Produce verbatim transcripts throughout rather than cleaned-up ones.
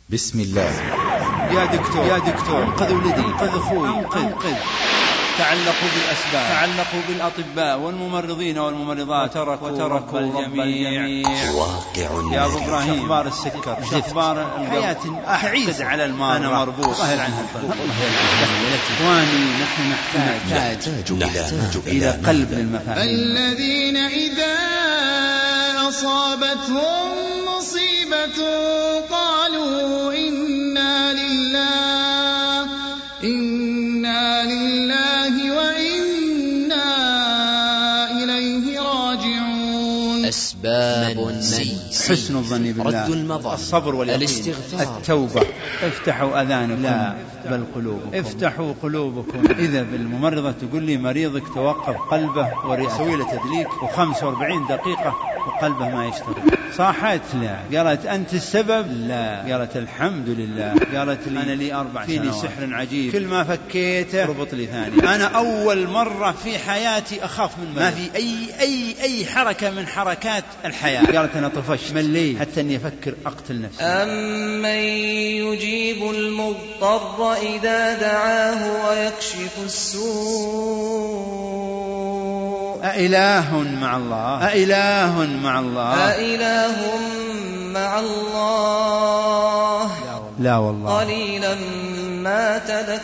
بسم الله. يا دكتور يا دكتور انقذ ولدي، انقذ أخوي، انقذ. تعلقوا بالأسباب، تعلقوا بالأطباء والممرضين والممرضات وتركوا, وتركوا رب الجميع. واقع يا أبو إبراهيم، أخبار السكر، أخبار حياة أحقد على المال، أنا مربوط إخواني، نحن نحتاج, نحتاج إلى قلب للمفاهيم. الذين إذا أصابتهم مصيبة قالوا إنا لله إنا لله وإنا إليه راجعون. أسباب حسن الظن بالله، رد المظالم، الصبر واليقين، الاستغفار، التوبة. افتحوا أذانكم، لا بل قلوبكم، افتحوا قلوبكم. إذا بالممرضة تقول لي مريضك توقف قلبه ورئته، سوي له تدليك وخمسة وأربعين دقيقة وقلبه ما يشتغل. صاحت؟ لا. قالت أنت السبب؟ لا. قالت الحمد لله. قالت لي أنا لي أربع فيني سنوات سحر عجيب، كل ما فكيته ربط لي ثاني. أنا أول مرة في حياتي أخاف من مريض، ما في أي أي أي حركة من حركات الحياة. قالت أنا طفشت مليت حتى أني أفكر أقتل نفسي. أمن يجيب المضطر إذا دعاه ويكشف السوء أإله مع الله أإله مع الله أإله مع الله لا والله قليلا ما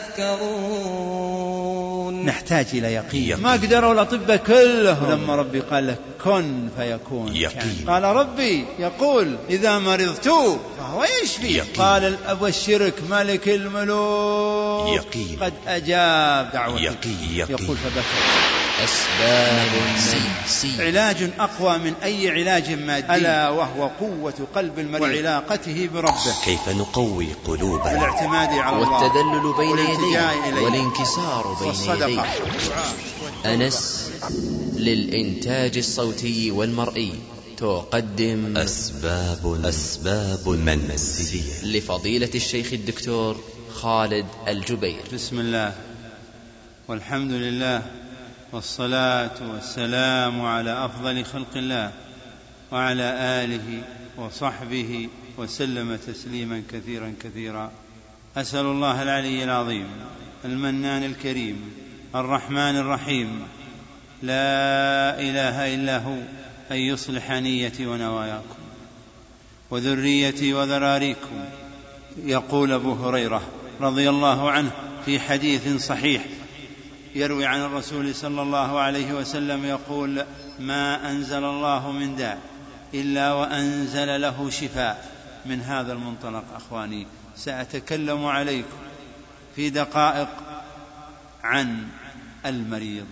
تذكرون. نحتاج إلى يقين. ما قدروا الأطباء كلهم لما ربي قال لك كن فيكون. يقين. قال ربي يقول إذا مرضت فهو يشفي. قال أبشرك ملك الملوك يقين. قد أجاب دعوتك. يقين. يقين. يقول فبكر. أسباب سي. علاج أقوى من أي علاج مادي، ألا وهو قوة قلب المريض وعلاقته بربه. كيف نقوي قلوبنا؟ بالاعتماد على الله والتذلل بين والالتجاء يديه إليه والانكسار بين والصدقة. يديه. أنس للإنتاج الصوتي والمرئي تقدم أسباب أسباب منزلية لفضيلة الشيخ الدكتور خالد الجبير. بسم الله والحمد لله والصلاة والسلام على أفضل خلق الله وعلى آله وصحبه وسلم تسليما كثيرا كثيرا. أسأل الله العلي العظيم المنان الكريم الرحمن الرحيم لا إله إلا هو أن يصلح نيتي ونواياكم وذريتي وذراريكم. يقول أبو هريرة رضي الله عنه في حديث صحيح يروي عن الرسول صلى الله عليه وسلم يقول ما أنزل الله من داء إلا وأنزل له شفاء. من هذا المنطلق أخواني سأتكلم عليكم في دقائق عن المريض.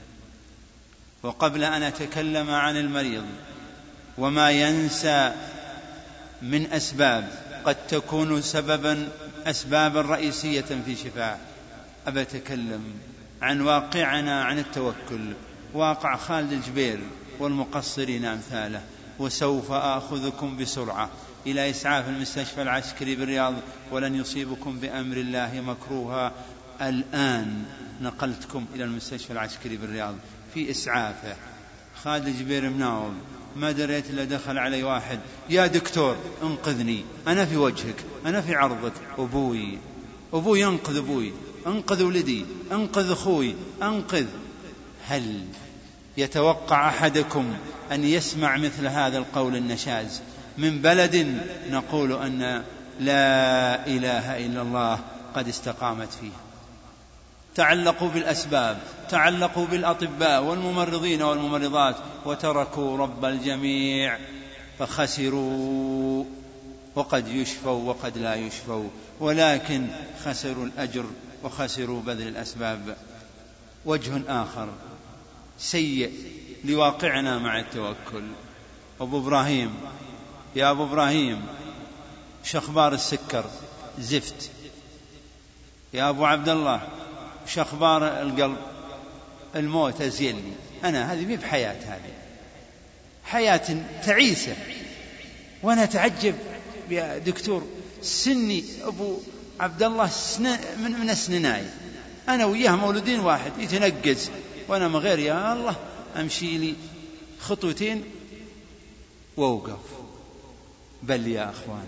وقبل أن أتكلم عن المريض وما ينسى من أسباب قد تكون سببا أسبابا رئيسية في شفاء، أبتكلم عن واقعنا عن التوكل، واقع خالد الجبير والمقصرين أمثاله. وسوف آخذكم بسرعة إلى إسعاف المستشفى العسكري بالرياض، ولن يصيبكم بأمر الله مكروها. الآن نقلتكم إلى المستشفى العسكري بالرياض في إسعافه. خالد الجبير مناوب، ما دريت إلا دخل علي واحد يا دكتور انقذني، أنا في وجهك، أنا في عرضك. أبوي أبوي انقذ أبوي، انقذ ولدي، انقذ أخوي، انقذ. هل يتوقع أحدكم أن يسمع مثل هذا القول النشاز من بلد نقول أن لا إله إلا الله قد استقامت فيه؟ تعلقوا بالأسباب، تعلقوا بالأطباء والممرضين والممرضات وتركوا رب الجميع فخسروا. وقد يشفوا وقد لا يشفوا، ولكن خسروا الأجر وخسروا بذل الأسباب. وجه آخر سيء لواقعنا مع التوكل. أبو إبراهيم، يا أبو إبراهيم شخبار السكر؟ زفت. يا أبو عبد الله شخبار القلب؟ الموت أزيلني. أنا هذه مي بحياة، هذه حياة تعيسة. وأنا أتعجب يا دكتور سني أبو عبد الله من, من السنناي، أنا وياه مولودين واحد، يتنقز وأنا من غير يا الله أمشي لي خطوتين وأوقف. بل يا أخوان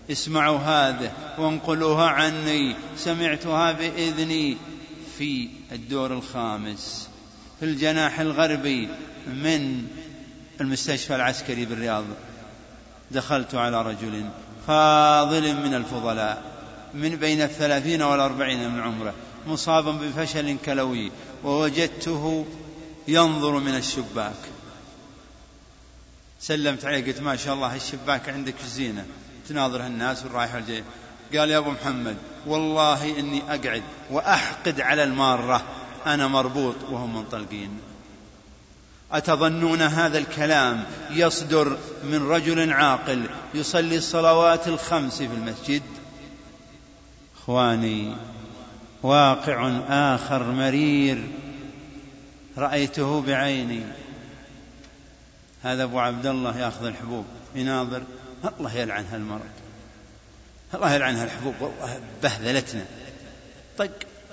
اسمعوا هذا وانقلوها عني، سمعتها بإذني في الدور الخامس في الجناح الغربي من المستشفى العسكري بالرياض. دخلت على رجل فاضل من الفضلاء من بين الثلاثين والأربعين من عمره، مصابا بفشل كلوي، ووجدته ينظر من الشباك. سلمت عليه قلت ما شاء الله الشباك عندك زينة تناظرها الناس والرايح والجاي. قال يا أبو محمد والله إني أقعد وأحقد على المارة، أنا مربوط وهم منطلقين. أتظنون هذا الكلام يصدر من رجل عاقل يصلي الصلوات الخمس في المسجد؟ إخواني، واقع آخر مرير رأيته بعيني. هذا أبو عبد الله يأخذ الحبوب يناظر، الله يلعن هالمرض، الله يلعن هالحبوب، والله بهذلتنا. طق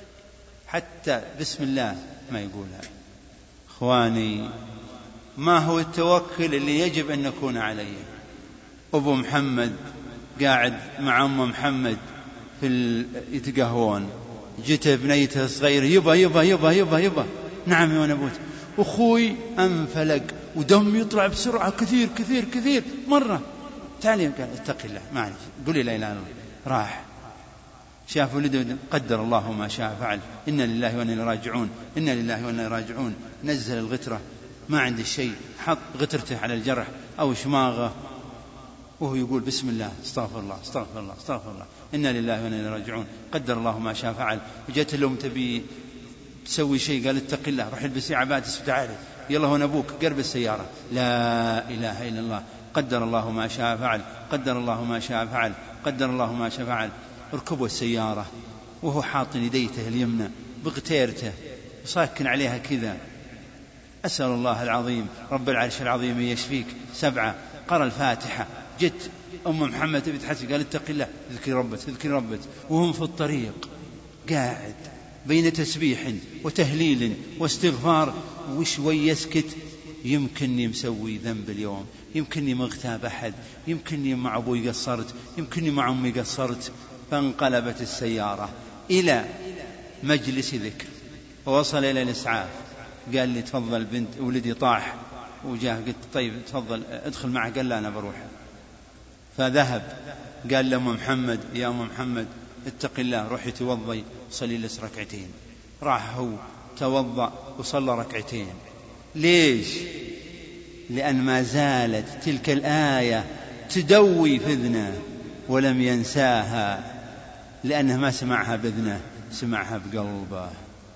حتى بسم الله ما يقولها. إخواني، ما هو التوكل اللي يجب أن نكون عليه؟ أبو محمد قاعد مع أم محمد في يتقهوون، جت بنيته صغير يبا يبا يبا يبا يبا نعم يا نبوت، أخوي انفلق ودم يطلع بسرعة كثير كثير كثير مرة. تعالي قال اتق الله معلش قولي لا إله إلا الله. راح شاف ولده، قدر الله ما شاء فعل، إنا لله وإنا إليه راجعون، إنا لله وإنا إليه راجعون. نزل الغترة ما عند الشيء، حط غترته على الجرح أو شماغه وهو يقول بسم الله استغفر الله استغفر الله استغفر الله، إنا لله وإنا إليه راجعون، قدر الله ما شاء فعل. وجت الأم تبي تسوي شيء، قال اتق الله روح البسي عبادس تعالي يلا هون أبوك قرب السيارة، لا إله إلا الله، قدر الله ما شاء فعل، قدر الله ما شاء فعل، قدر الله ما شاء فعل. اركبوا السيارة وهو حاط يديته اليمنى بغتيرته وساكن عليها كذا. أسأل الله العظيم رب العرش العظيم يشفيك. سبعة قرأ الفاتحة. جت أم محمد تبي تحسي، قال اتق الله اذكري ربك اذكري ربك. وهم في الطريق قاعد بين تسبيح وتهليل واستغفار وشوي يسكت، يمكنني مسوي ذنب اليوم، يمكنني مغتاب أحد، يمكنني مع أبوي قصرت، يمكنني مع أمي قصرت. فانقلبت السيارة إلى مجلس ذكر ووصل إلى الإسعاف. قال لي تفضل بنت ولدي طاح وجاه، قلت طيب تفضل ادخل معه، قال لا أنا بروح. فذهب قال لأم محمد يا أم محمد اتق الله روحي توضي صلي لس ركعتين. راح هو توضأ وصلى ركعتين. ليش؟ لأن ما زالت تلك الآية تدوي في أذنه ولم ينساها، لأنه ما سمعها بأذنه، سمعها بقلبه.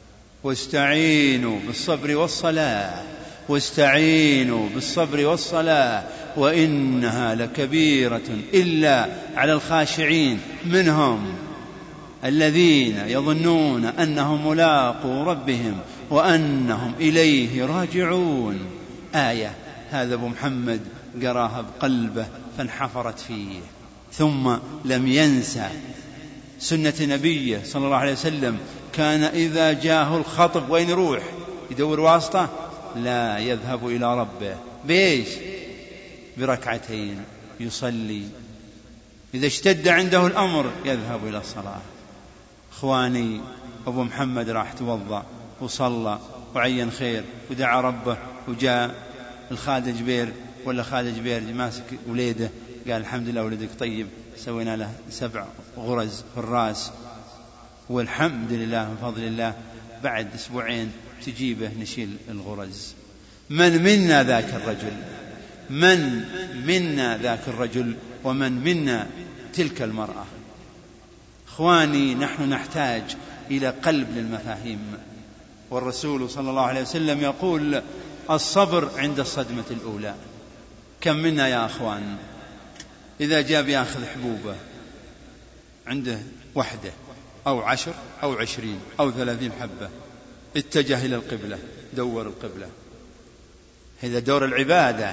واستعينوا بالصبر والصلاة واستعينوا بالصبر والصلاة وإنها لكبيرة إلا على الخاشعين منهم الذين يظنون أنهم ملاقو ربهم وأنهم إليه راجعون. آية هذا أبو محمد قراها بقلبه فانحفرت فيه. ثم لم ينسى سنة نبيه صلى الله عليه وسلم، كان إذا جاءه الخطب وين يروح؟ يدور واسطة؟ لا، يذهب إلى ربه. بإيش؟ بركعتين يصلي. إذا اشتد عنده الأمر يذهب إلى الصلاة. إخواني، أبو محمد راح توضأ وصلى وعين خير ودعا ربه. وجاء الخالد جبير ولا خالد جبير ماسك وليده، قال الحمد لله ولدك طيب، سوينا له سبع غرز في الرأس والحمد لله من فضل الله، بعد أسبوعين تجيبه نشيل الغرز. من منا ذاك الرجل؟ من منا ذاك الرجل ومن منا تلك المرأة؟ إخواني، نحن نحتاج إلى قلب للمفاهيم. والرسول صلى الله عليه وسلم يقول الصبر عند الصدمة الأولى. كم منا يا أخوان إذا جاء يأخذ حبوبة عنده وحدة أو عشر أو عشرين أو ثلاثين حبة، اتجه إلى القبلة، دور القبلة، هذا دور العبادة،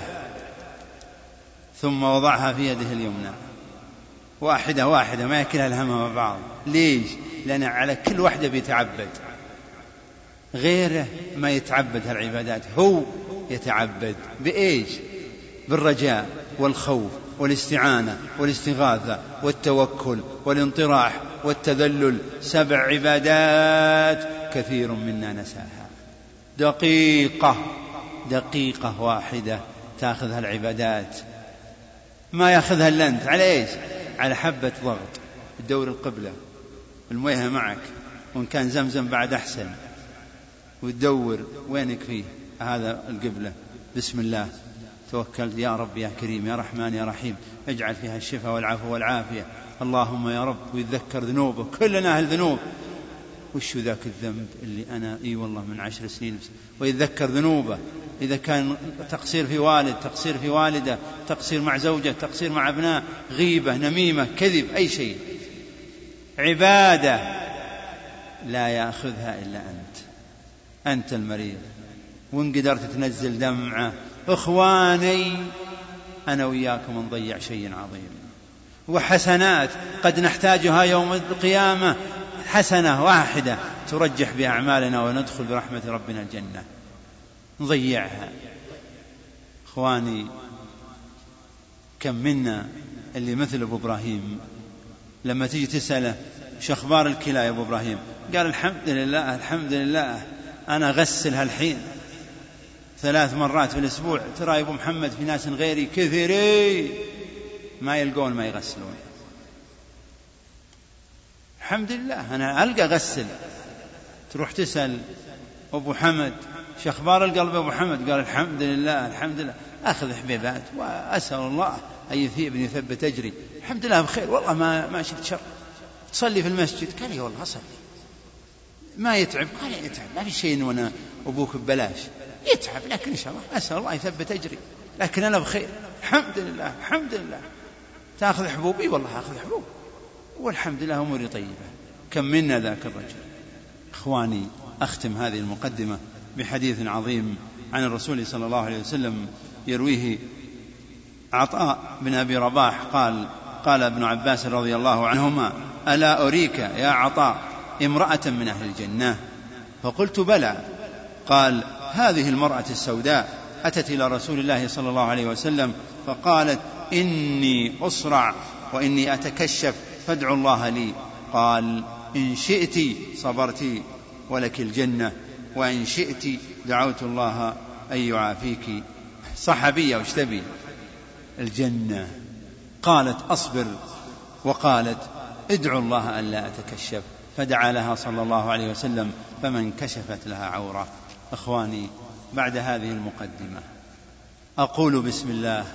ثم وضعها في يده اليمنى واحدة واحدة، ما يأكلها الهمة مع بعض. ليش؟ لأن على كل واحدة بيتعبد، غيره ما يتعبد هالعبادات، هو يتعبد بإيش؟ بالرجاء والخوف والاستعانة والاستغاثة والتوكل والانطراح والتذلل، سبع عبادات كثير منا نساها. دقيقة دقيقة واحدة تأخذها العبادات، ما يأخذها إلا أنت. على إيش؟ على حبة ضغط، تدور القبلة، المياه معك، وإن كان زمزم بعد أحسن، وتدور وينك فيه هذا القبلة. بسم الله توكلت، يا رب يا كريم يا رحمن يا رحيم اجعل فيها الشفاء والعفو والعافية، اللهم يا رب. ويتذكر ذنوبه، كلنا أهل ذنوب، وش ذاك الذنب اللي أنا إي والله من عشر سنين. ويتذكر ذنوبه إذا كان تقصير في والد، تقصير في والدة، تقصير مع زوجة، تقصير مع أبناء، غيبة، نميمة، كذب، أي شيء. عبادة لا يأخذها إلا أنت، أنت المريض. وإن قدرت تنزل دمعة، إخواني أنا وياكم نضيع شيء عظيم. وحسنات قد نحتاجها يوم القيامة، حسنة واحدة ترجح بأعمالنا وندخل برحمة ربنا الجنة، نضيعها. إخواني كم منا اللي مثل أبو إبراهيم لما تيجي تسأله شو أخبار الكلى يا أبو إبراهيم، قال الحمد لله الحمد لله أنا غسل هالحين ثلاث مرات في الأسبوع. ترى يا أبو محمد في ناس غيري كثيرين ما يلقون ما يغسلون. الحمد لله أنا ألقى غسل. تروح تسأل أبو حمد شو أخبار القلب يا أبو حمد، قال الحمد لله الحمد لله. أخذ حبيبات وأسأل الله أن يثيبني يثبت أجري، الحمد لله بخير والله ما ما شفت شر. تصلي في المسجد، قال لي والله أصلي. ما يتعب، قال لي يتعب، ما في شيء وأنا أبوك ببلاش، يتعب لكن إن شاء الله أسأل الله يثبت أجري، لكن أنا بخير الحمد لله الحمد لله. تأخذ حبوبي والله أخذ حبوب والحمد لله أموري طيبة. كم منا ذاك الرجل. إخواني أختم هذه المقدمة بحديث عظيم عن الرسول صلى الله عليه وسلم يرويه عطاء بن أبي رباح قال قال ابن عباس رضي الله عنهما ألا أريك يا عطاء امرأة من أهل الجنة؟ فقلت بلى. قال هذه المرأة السوداء أتت إلى رسول الله صلى الله عليه وسلم فقالت إني أصرع وإني أتكشف فادعوا الله لي. قال إن شئت صبرت ولك الجنة، وإن شئت دعوت الله أن يعافيك. صحابية وش تبي؟ الجنة. قالت أصبر، وقالت ادعوا الله أن لا أتكشف، فدعا لها صلى الله عليه وسلم فمن كشفت لها عورة. أخواني بعد هذه المقدمة أقول بسم الله.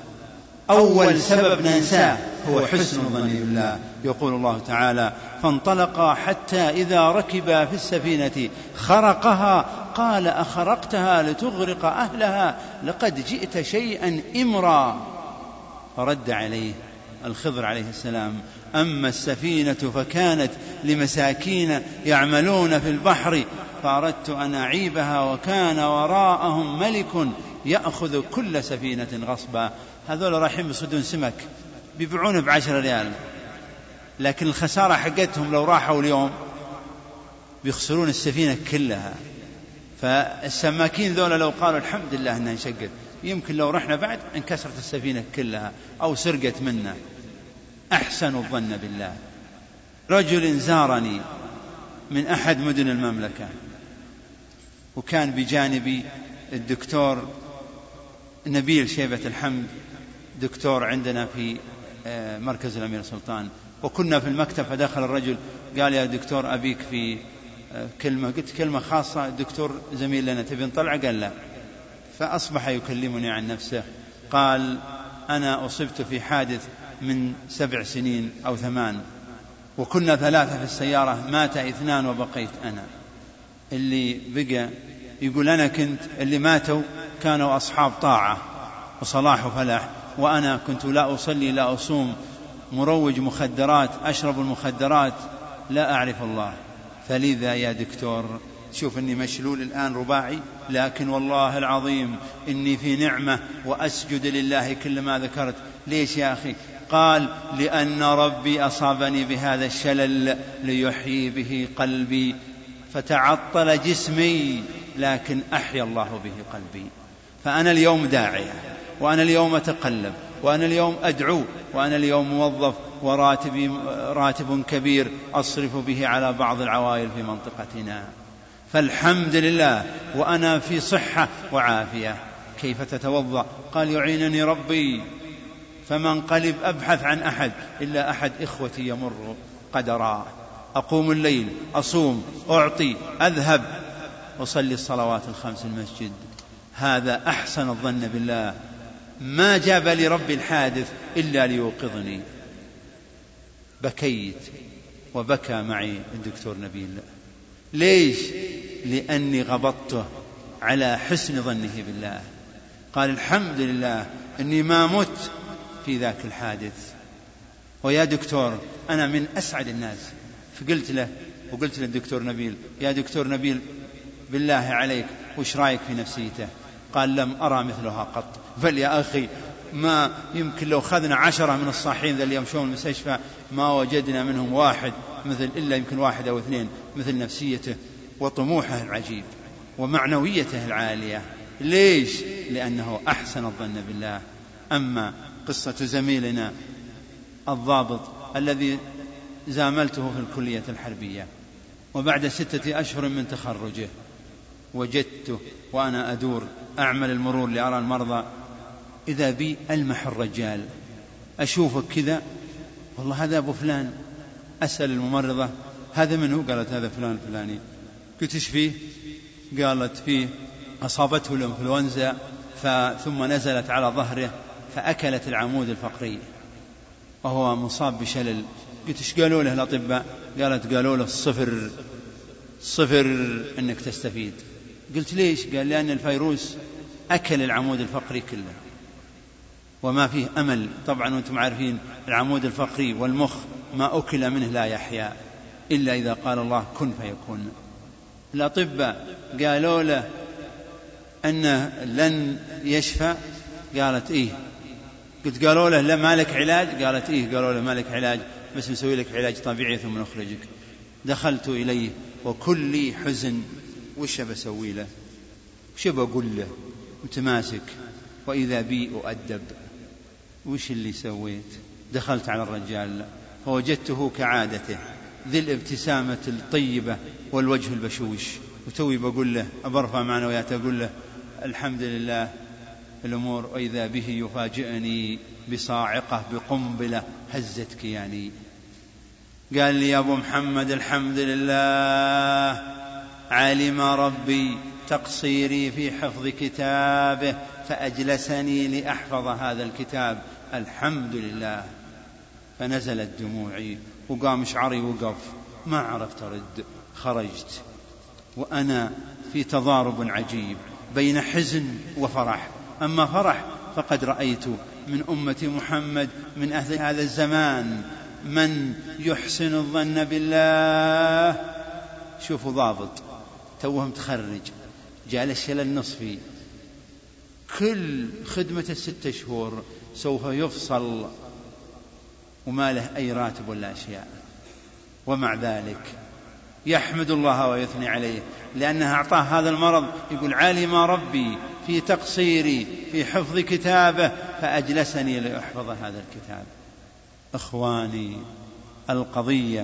أول سبب ننساه هو حسن الظن بالله. يقول الله تعالى فانطلقا حتى إذا ركبا في السفينة خرقها قال أخرقتها لتغرق أهلها لقد جئت شيئا إمرا. فرد عليه الخضر عليه السلام أما السفينة فكانت لمساكين يعملون في البحر فأردت أن أعيبها وكان وراءهم ملك يأخذ كل سفينة غصبا. هذول رايحين بصدون سمك بيبيعونه بعشر ريال، لكن الخسارة حقتهم لو راحوا اليوم بيخسرون السفينة كلها. فالسماكين ذولا لو قالوا الحمد لله أنها انشقت، يمكن لو رحنا بعد انكسرت السفينة كلها أو سرقت منا. أحسن الظن بالله. رجل زارني من أحد مدن المملكة، وكان بجانبي الدكتور نبيل شيبة الحمد، دكتور عندنا في مركز الأمير سلطان. وكنا في المكتب فدخل الرجل قال يا دكتور أبيك في كلمة. قلت كلمة خاصة الدكتور زميل لنا تبي نطلع؟ قال لا. فأصبح يكلمني عن نفسه. قال أنا أصبت في حادث من سبع سنين أو ثمان، وكنا ثلاثة في السيارة، مات اثنان وبقيت أنا. اللي بقى يقول أنا كنت اللي ماتوا كانوا أصحاب طاعة وصلاح وفلاح، وأنا كنت لا أصلي لا أصوم، مروج مخدرات، أشرب المخدرات، لا أعرف الله. فلذا يا دكتور شوف أني مشلول الآن رباعي، لكن والله العظيم إني في نعمة وأسجد لله كل ما ذكرت. ليش يا أخي؟ قال لأن ربي أصابني بهذا الشلل ليحيي به قلبي، فتعطل جسمي لكن أحيا الله به قلبي. فأنا اليوم داعية، وأنا اليوم أتقلب، وأنا اليوم أدعو، وأنا اليوم موظف وراتبي راتب كبير أصرف به على بعض العوائل في منطقتنا، فالحمد لله وأنا في صحة وعافية. كيف تتوضأ؟ قال يعينني ربي، فما انقلب أبحث عن أحد إلا أحد إخوتي يمر قدرا، أقوم الليل، أصوم، أعطي، أذهب، أصلي الصلوات الخمس المسجد. هذا أحسن الظن بالله، ما جاب لي ربي الحادث إلا ليوقظني. بكيت وبكى معي الدكتور نبيل. ليش؟ لأني غبطته على حسن ظنه بالله. قال الحمد لله أني ما مت في ذاك الحادث. ويا دكتور أنا من أسعد الناس. فقلت له وقلت للدكتور نبيل يا دكتور نبيل بالله عليك وش رأيك في نفسيته؟ قال لم أرى مثلها قط. بل يا أخي ما يمكن لو خذنا عشرة من الصاحين ذا اللي يمشون المستشفى ما وجدنا منهم واحد مثل إلا يمكن واحد أو اثنين مثل نفسيته وطموحه العجيب ومعنويته العالية. ليش؟ لأنه أحسن الظن بالله. أما قصة زميلنا الضابط الذي زاملته في الكلية الحربية وبعد ستة أشهر من تخرجه وجدته وأنا أدور أعمل المرور لأرى المرضى، إذا بي ألمح الرجال أشوفك كذا، والله هذا أبو فلان. أسأل الممرضة هذا من هو؟ قالت هذا فلان فلاني. قلت إيش فيه؟ قالت فيه أصابته الإنفلونزا ثم نزلت على ظهره فأكلت العمود الفقري وهو مصاب بشلل. قلت إيش قالوا له الأطباء؟ قالت قالوا له صفر صفر أنك تستفيد. قلت ليش؟ قال لأن الفيروس أكل العمود الفقري كله وما فيه أمل. طبعا وانتم عارفين العمود الفقري والمخ ما أكل منه لا يحيا إلا إذا قال الله كن فيكون. الأطباء قالوا له أنه لن يشفى. قالت إيه. قلت قالوا له لا مالك علاج؟ قالت إيه. قالوا له مالك علاج بس نسوي لك علاج طبيعي ثم نخرجك. دخلت إليه وكل حزن. وش بسوي له؟ وش بقول له؟ متماسك وإذا بي أؤدب. وش اللي سويت؟ دخلت على الرجال فوجدته كعادته ذي الابتسامة الطيبة والوجه البشوش، وتوي بقول له أبرفع معنويات أقول له الحمد لله الأمور، وإذا به يفاجئني بصاعقة بقنبلة هزت كياني. قال لي يا أبو محمد الحمد لله علم ربي تقصيري في حفظ كتابه فأجلسني لأحفظ هذا الكتاب، الحمد لله. فنزلت دموعي وقام شعري وقف، ما عرفت أرد. خرجت وأنا في تضارب عجيب بين حزن وفرح. أما فرح فقد رأيت من أمة محمد من أهل هذا الزمان من يحسن الظن بالله. شوفوا ضابط توه متخرج جاء الشلل نصفي، كل خدمة الستة شهور سوف يفصل وما له أي راتب ولا أشياء، ومع ذلك يحمد الله ويثني عليه لأنه أعطاه هذا المرض. يقول علم ربي في تقصيري في حفظ كتابه فأجلسني لأحفظ هذا الكتاب. أخواني القضية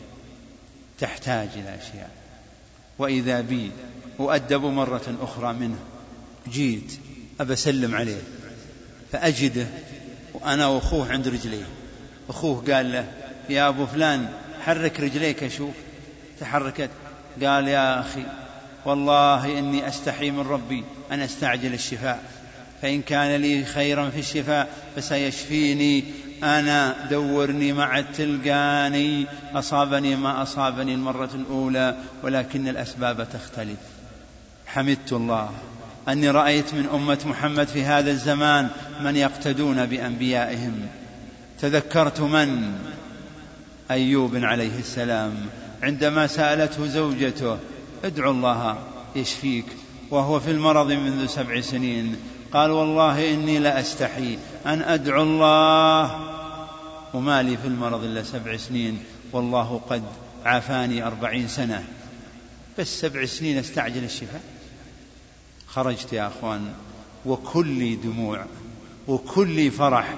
تحتاج إلى أشياء. وإذا بي أؤدب مرة أخرى منه، جيت أبى أسلم عليه فأجده وأنا وأخوه عند رجليه. أخوه قال له يا أبو فلان حرك رجليك أشوف. تحركت. قال يا أخي والله إني أستحي من ربي أن أستعجل الشفاء، فإن كان لي خيرا في الشفاء فسيشفيني. أنا دورني مع التلقاني، أصابني ما أصابني المرة الأولى ولكن الأسباب تختلف. حمدت الله أني رأيت من أمة محمد في هذا الزمان من يقتدون بأنبيائهم. تذكرت من أيوب عليه السلام عندما سألته زوجته ادعو الله يشفيك وهو في المرض منذ سبع سنين، قال والله إني لا أستحي أن أدعو الله وما لي في المرض إلا سبع سنين والله قد عافاني أربعين سنة، بس سبع سنين استعجل الشفاء. خرجت يا أخوان وكل دموع وكل فرح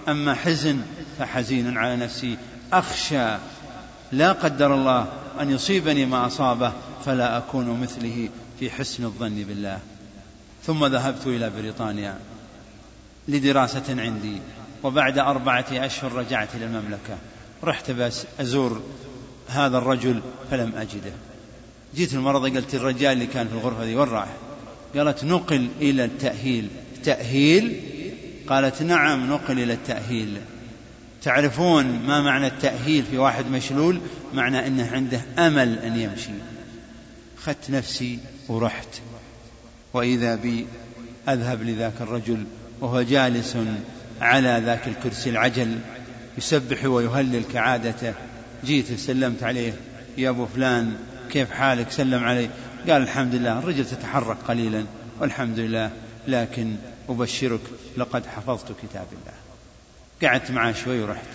أما حزن فحزين على نفسي، أخشى لا قدر الله أن يصيبني ما أصابه فلا أكون مثله في حسن الظن بالله. ثم ذهبت إلى بريطانيا لدراسة عندي، وبعد أربعة أشهر رجعت إلى المملكة. رحت بس أزور هذا الرجل فلم أجده. جيت المرضى قلت الرجال اللي كان في الغرفة ذي وين راح؟ قالت نقل إلى التأهيل. تأهيل؟ قالت نعم نقل إلى التأهيل. تعرفون ما معنى التأهيل في واحد مشلول؟ معنى أنه عنده أمل أن يمشي. خدت نفسي ورحت، وإذا بي أذهب لذاك الرجل وهو جالس على ذاك الكرسي العجل يسبح ويهلل كعادته. جيت سلمت عليه، يا أبو فلان كيف حالك؟ سلم عليه، قال الحمد لله. الرجل تتحرك قليلا والحمد لله، لكن أبشرك لقد حفظت كتاب الله. قعدت معه شوي ورحت.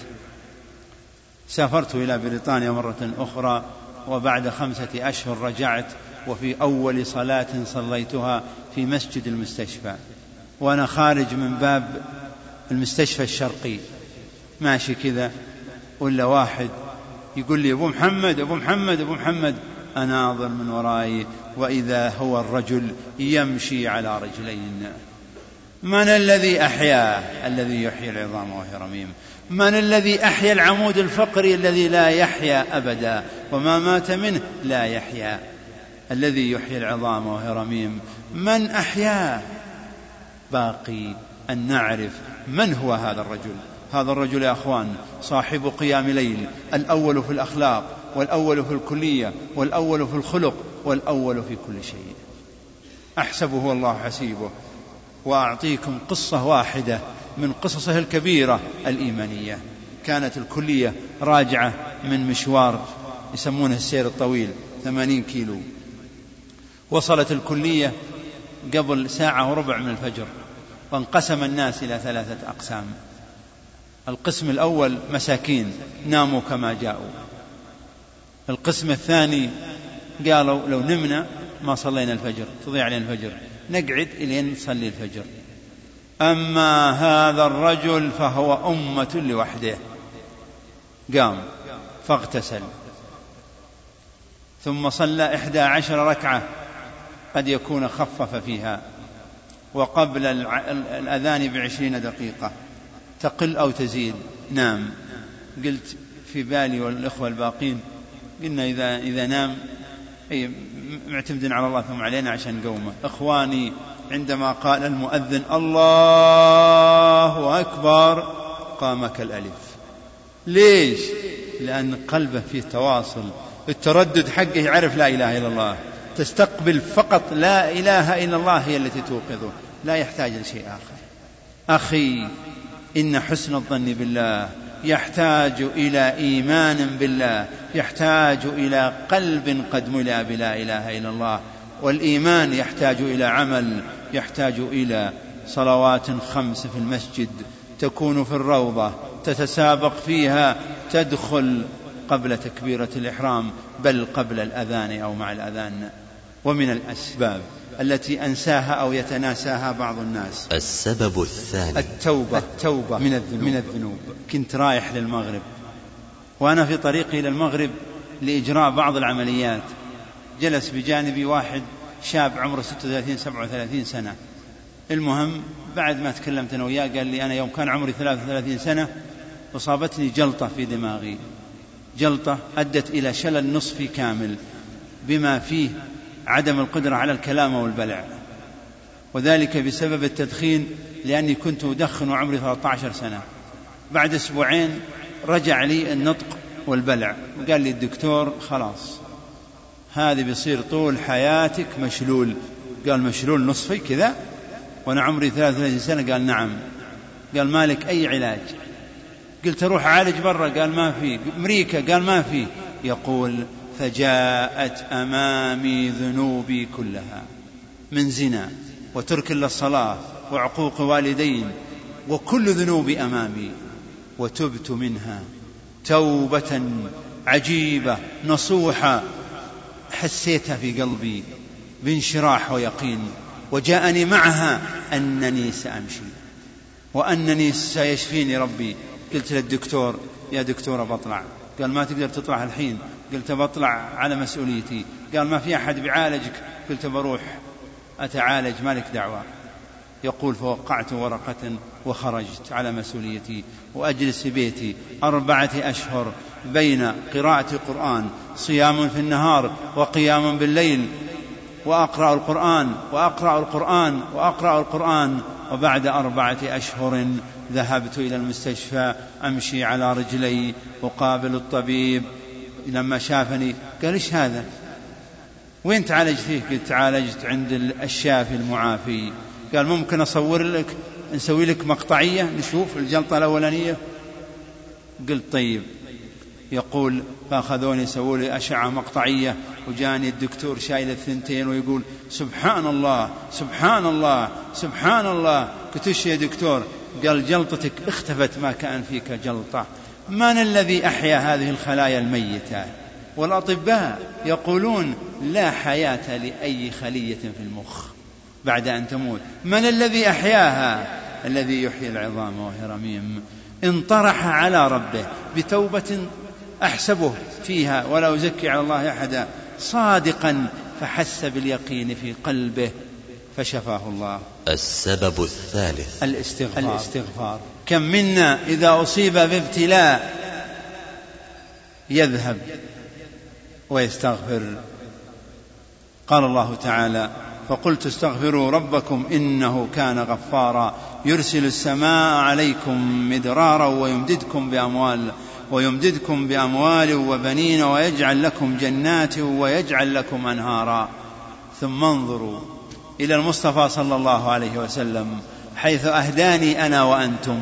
سافرت إلى بريطانيا مرة أخرى، وبعد خمسة أشهر رجعت، وفي أول صلاة صليتها في مسجد المستشفى، وأنا خارج من باب المستشفى الشرقي ماشي كذا، ولا واحد يقول لي أبو محمد أبو محمد أبو محمد. أناظر من ورائي وإذا هو الرجل يمشي على رجلين. من الذي أحياه؟ الذي يحيي العظام وهي رميم. من الذي أحيا العمود الفقري الذي لا يحيا أبدا وما مات منه لا يحيا؟ الذي يحيي العظام وهي رميم. من أحياه؟ باقي أن نعرف من هو هذا الرجل. هذا الرجل يا أخوان صاحب قيام ليل، الأول في الأخلاق، والأول في الكلية، والأول في الخلق، والأول في كل شيء. أحسبه الله حسيبه. وأعطيكم قصة واحدة من قصصه الكبيرة الإيمانية. كانت الكلية راجعة من مشوار يسمونه السير الطويل ثمانين كيلو. وصلت الكلية قبل ساعة وربع من الفجر، وانقسم الناس إلى ثلاثة أقسام. القسم الأول مساكين ناموا كما جاءوا. القسم الثاني قالوا لو نمنا ما صلينا الفجر تضيع علينا الفجر، نقعد إلين نصلي الفجر. أما هذا الرجل فهو أمة لوحده. قام فاغتسل، ثم صلى إحدى عشر ركعة قد يكون خفف فيها، وقبل الأذان بعشرين دقيقة تقل أو تزيد نام. قلت في بالي والإخوة الباقين قلنا إذا, إذا نام أي معتمدين على الله ثم علينا عشان نقومه. إخواني عندما قال المؤذن الله أكبر قام كالألف. ليش؟ لأن قلبه فيه تواصل، التردد حقه يعرف لا إله إلا الله، تستقبل فقط لا إله إلا الله هي التي توقظه، لا يحتاج لشيء آخر. أخي إن حسن الظن بالله يحتاج إلى إيمان بالله، يحتاج إلى قلب قد ملأ بلا إله إلا الله، والإيمان يحتاج إلى عمل، يحتاج إلى صلوات خمس في المسجد تكون في الروضة تتسابق فيها، تدخل قبل تكبيرة الإحرام بل قبل الأذان أو مع الأذان. ومن الأسباب التي أنساها أو يتناساها بعض الناس السبب الثاني التوبة. التوبة من الذنوب. من الذنوب. كنت رايح للمغرب، وأنا في طريقي إلى المغرب لإجراء بعض العمليات، جلس بجانبي واحد شاب عمره ستة وثلاثين سبعة وثلاثين سنة. المهم بعد ما تكلمت أنا وياه قال لي أنا يوم كان عمري ثلاثة وثلاثين سنة أصابتني جلطة في دماغي، جلطة أدت إلى شلل نصفي كامل بما فيه عدم القدرة على الكلام والبلع، وذلك بسبب التدخين، لأني كنت أدخن وعمري ثلاثة عشر سنة. بعد أسبوعين رجع لي النطق والبلع، وقال لي الدكتور خلاص هذه بيصير طول حياتك مشلول. قال مشلول نصفي كذا وأنا عمري ثلاثة وثلاثين سنة؟ قال نعم. قال مالك أي علاج؟ قلت أروح أعالج برا. قال ما في. أمريكا؟ قال ما في. يقول فجاءت أمامي ذنوبي كلها من زنا وترك للصلاة وعقوق والدين وكل ذنوبي أمامي، وتبت منها توبة عجيبة نصوحة حسيتها في قلبي بانشراح ويقين، وجاءني معها أنني سأمشي. وأنني سيشفيني ربي. قلت للدكتور يا دكتور بطلع. قال ما تقدر تطلع الحين. قلت بطلع على مسؤوليتي. قال ما في أحد بيعالجك. قلت بروح أتعالج مالك دعوة. يقول فوقعت ورقة وخرجت على مسؤوليتي وأجلس في بيتي أربعة أشهر بين قراءة قرآن، صيام في النهار وقيام بالليل، وأقرأ القرآن وأقرأ القرآن وأقرأ القرآن. وبعد أربعة أشهر ذهبت إلى المستشفى أمشي على رجلي أقابل الطبيب. لما شافني قال إيش هذا؟ وين تعالجت فيه؟ قلت تعالجت عند الشافي المعافي. قال ممكن أصور لك نسوي لك مقطعية نشوف الجلطة الأولانية؟ قلت طيب. يقول فأخذوني سووا لي أشعة مقطعية وجاني الدكتور شايل الثنتين ويقول سبحان الله سبحان الله سبحان الله. قلت ايش يا دكتور؟ قال جلطتك اختفت ما كان فيك جلطة. من الذي أحيا هذه الخلايا الميتة؟ والأطباء يقولون لا حياة لأي خلية في المخ بعد أن تموت. من الذي أحياها؟ الذي يحيي العظام وهي رميم. انطرح على ربه بتوبة أحسبه فيها ولا أزكي على الله أحدا، صادقا، فحس باليقين في قلبه فشفاه الله. السبب الثالث الاستغفار. الاستغفار. كم منا إذا أصيب بابتلاء يذهب ويستغفر. قال الله تعالى فقلت استغفروا ربكم إنه كان غفارا يرسل السماء عليكم مدرارا ويمددكم بأموال ويمددكم بأموال وبنين ويجعل لكم جنات ويجعل لكم أنهارا. ثم انظروا إلى المصطفى صلى الله عليه وسلم حيث أهداني أنا وأنتم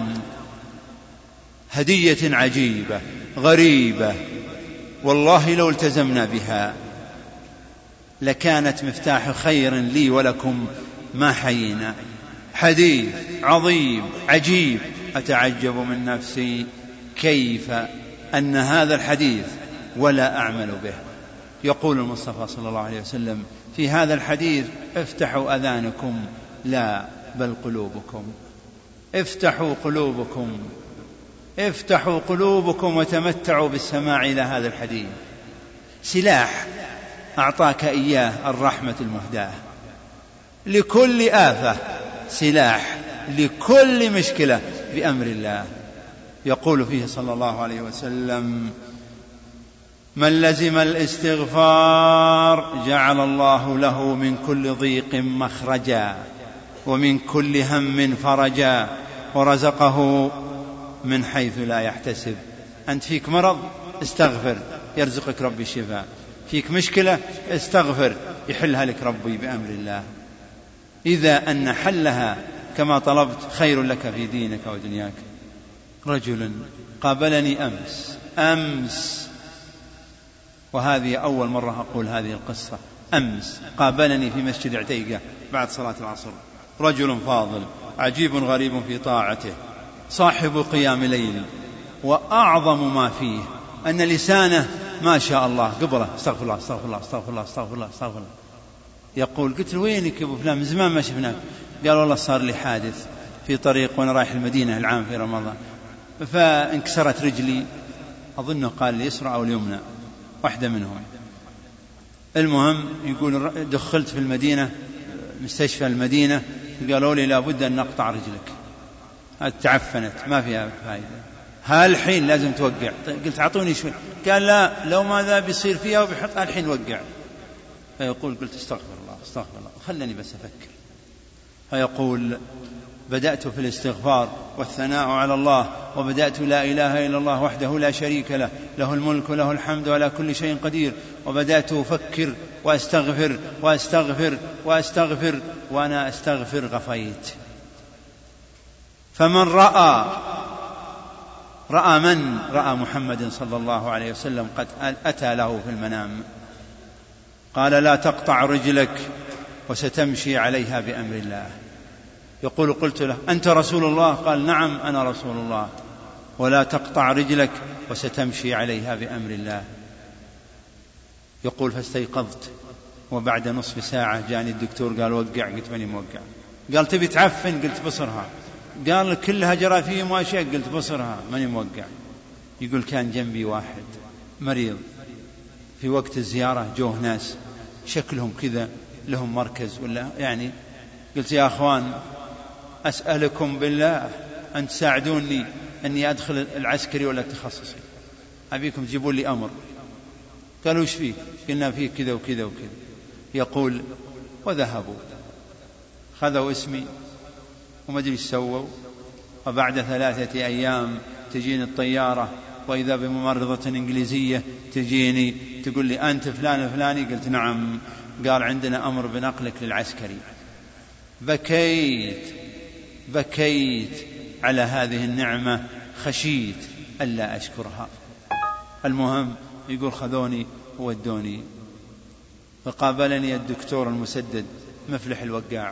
هدية عجيبة غريبة، والله لو التزمنا بها لكانت مفتاح خير لي ولكم ما حيينا. حديث عظيم عجيب أتعجب من نفسي كيف أن هذا الحديث ولا أعمل به. يقول المصطفى صلى الله عليه وسلم في هذا الحديث افتحوا أذانكم لا بل قلوبكم. افتحوا قلوبكم افتحوا قلوبكم وتمتعوا بالسماع إلى هذا الحديث. سلاح أعطاك إياه الرحمة المهداة لكل آفة، سلاح لكل مشكلة بأمر الله. يقول فيه صلى الله عليه وسلم من لزم الاستغفار جعل الله له من كل ضيق مخرجا ومن كل هم فرجا ورزقه من حيث لا يحتسب. أنت فيك مرض استغفر يرزقك ربي الشفاء، فيك مشكلة استغفر يحلها لك ربي بأمر الله، إذا أن حلها كما طلبت خير لك في دينك ودنياك. رجل قابلني أمس أمس وهذه أول مرة أقول هذه القصة. أمس قابلني في مسجد عتيقة بعد صلاة العصر رجل فاضل عجيب غريب في طاعته صاحب قيام ليل، وأعظم ما فيه أن لسانه ما شاء الله قبله استغفر الله استغفر الله استغفر الله استغفر الله استغفر الله. يقول قلت له وينك يا أبو فلان من زمان ما شفناك؟ قال والله صار لي حادث في طريق وأنا رايح المدينة العام في رمضان فانكسرت رجلي، أظنه قال اليسرى أو اليمنى واحدة منهم. المهم يقول دخلت في المدينة مستشفى المدينة قالوا لي لابد أن نقطع رجلك تعفنت ما فيها فائدة هالحين لازم توقع. قلت أعطوني شوي. قال لا لو ماذا بيصير فيها وبيحط الحين وقع. فيقول قلت استغفر الله استغفر الله خلني بس أفكر. فيقول بدأت في الاستغفار والثناء على الله وبدأت لا إله إلا الله وحده لا شريك له له الملك وله الحمد وعلى كل شيء قدير، وبدأت أفكر وأستغفر وأستغفر وأستغفر وأنا أستغفر غفيت. فمن رأى رأى من رأى محمد صلى الله عليه وسلم قد أتى له في المنام قال لا تقطع رجلك وستمشي عليها بأمر الله. يقول قلت له أنت رسول الله؟ قال نعم أنا رسول الله. ولا تقطع رجلك وستمشي عليها بأمر الله. يقول فاستيقظت وبعد نصف ساعة جاني الدكتور قال وقع. قلت ماني موقع. قال تبي تعفن؟ قلت بصرها. قال كلها جراثيم وأشياء. قلت بصرها ماني موقع. يقول كان جنبي واحد مريض في وقت الزيارة، جوه ناس شكلهم كذا لهم مركز ولا يعني. قلت يا أخوان أسألكم بالله أن تساعدوني أني أدخل العسكري ولا التخصصي، أبيكم تجيبون لي أمر. قالوا إيش فيك؟ قلنا فيك كذا وكذا وكذا. يقول وذهبوا خذوا اسمي وما أدري ايش سووا. وبعد ثلاثة أيام تجيني الطيارة وإذا بممرضة إنجليزية تجيني تقول لي أنت فلان فلاني. قلت نعم. قال عندنا أمر بنقلك للعسكري. بكيت بكيت على هذه النعمة، خشيت ألا أشكرها. المهم يقول خذوني وودوني، فقابلني الدكتور المسدد مفلح الوقاع،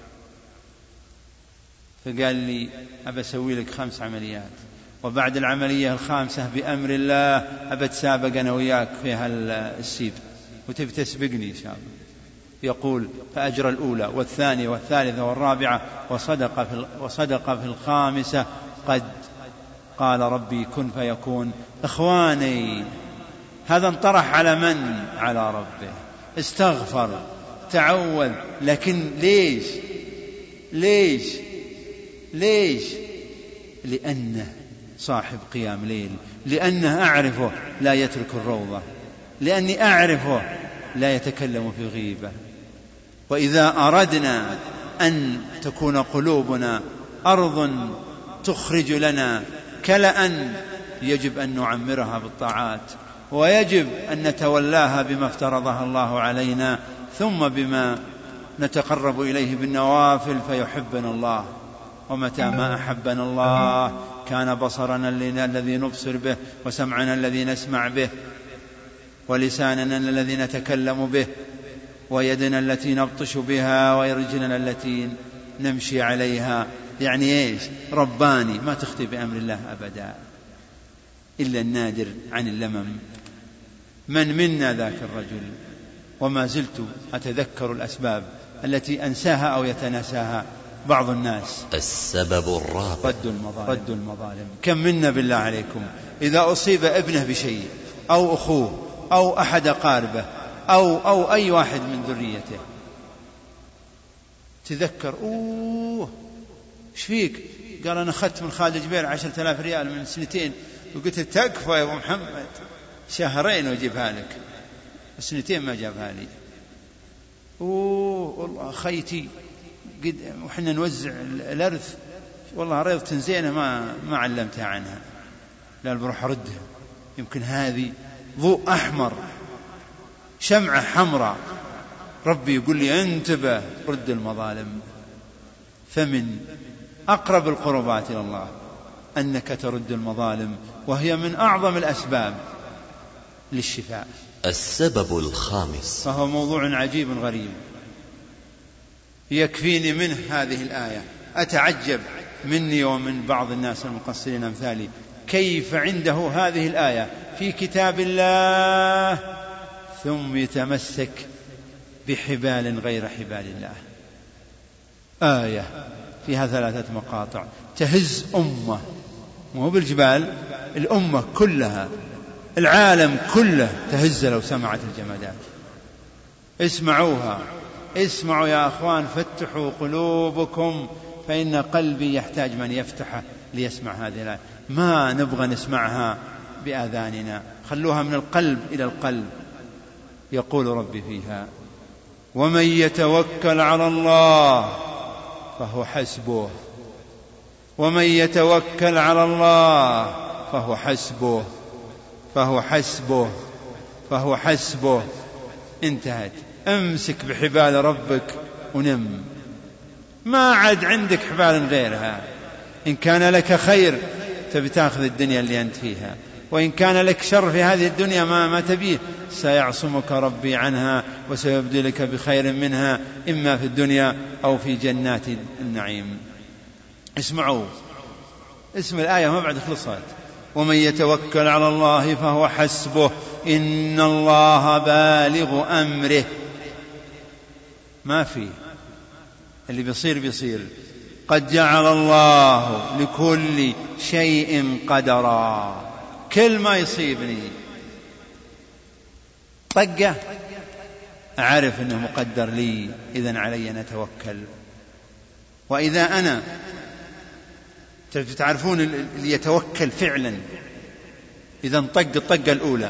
فقال لي أبى أسوي لك خمس عمليات، وبعد العملية الخامسة بأمر الله أبى أتسابق أنا وياك في هالسيب وتبي تسبقني إن شاء الله. يقول فأجرى الأولى والثانية والثالثة والرابعة وصدق في, وصدق في الخامسة قد قال ربي كن فيكون. إخواني هذا انطرح على من؟ على ربه. استغفر تعوذ. لكن ليش ليش ليش لأنه صاحب قيام ليل، لأنه أعرفه لا يترك الروضة، لأني أعرفه لا يتكلم في غيبة. وإذا أردنا أن تكون قلوبنا أرض تخرج لنا كلأ يجب أن نعمرها بالطاعات، ويجب أن نتولاها بما افترضها الله علينا، ثم بما نتقرب إليه بالنوافل فيحبنا الله. ومتى ما أحبنا الله كان بصرنا الذي نبصر به، وسمعنا الذي نسمع به، ولساننا الذي نتكلم به، ويدنا التي نبطش بها، ورجلنا التي نمشي عليها. يعني إيش؟ رباني ما تخطي بأمر الله أبدا إلا النادر عن اللمم. من منا ذاك الرجل؟ وما زلت أتذكر الأسباب التي أنساها أو يتناساها بعض الناس. السبب الرابع رد المظالم. رد المظالم. كم منا بالله عليكم إذا أصيب ابنه بشيء أو أخوه أو أحد أقاربه أو, أو أي واحد من ذريته، تذكر أوه إيش فيك؟ قال أنا أخذت من خالد جبير عشرة آلاف ريال من سنتين، وقلت تكفى يا أبو محمد، شهرين وجيبها لك، سنتين ما جابها لي. أوه والله خيتي قد وحنا نوزع الأرث والله ريضة زينة ما ما علمتها عنها، لا بروح أردها، يمكن هذه ضوء أحمر شمعة حمراء. ربي يقول لي انتبه رد المظالم. فمن أقرب القربات إلى الله أنك ترد المظالم، وهي من أعظم الأسباب للشفاء. السبب الخامس، فهو موضوع عجيب غريب يكفيني منه هذه الآية. أتعجب مني ومن بعض الناس المقصرين أمثالي كيف عنده هذه الآية في كتاب الله ثم يتمسك بحبال غير حبال الله. آية فيها ثلاثة مقاطع تهز أمة، مو بالجبال، الأمة كلها، العالم كله تهز لو سمعت الجمادات. اسمعوها، اسمعوا يا أخوان، فتحوا قلوبكم، فإن قلبي يحتاج من يفتحه ليسمع هذه الآية. ما نبغى نسمعها بآذاننا، خلوها من القلب إلى القلب. يقول ربي فيها ومن يتوكل على الله فهو حسبه، ومن يتوكل على الله فهو حسبه، فهو حسبه، فهو حسبه. انتهت. امسك بحبال ربك ونم، ما عاد عندك حبال غيرها. إن كان لك خير تبي تاخذ الدنيا اللي أنت فيها، وإن كان لك شر في هذه الدنيا ما, ما تبيه سيعصمك ربي عنها وسيبدلك بخير منها، إما في الدنيا أو في جنات النعيم. اسمعوا اسم الآية ما بعد خلصت. ومن يتوكل على الله فهو حسبه إن الله بالغ أمره. ما في اللي بيصير بيصير، قد جعل الله لكل شيء قدرا. كل ما يصيبني طقة أعرف أنه مقدر لي، إذن علي أن أتوكل. وإذا أنا تعرفون اللي يتوكل فعلا، إذا انطق الطقة الأولى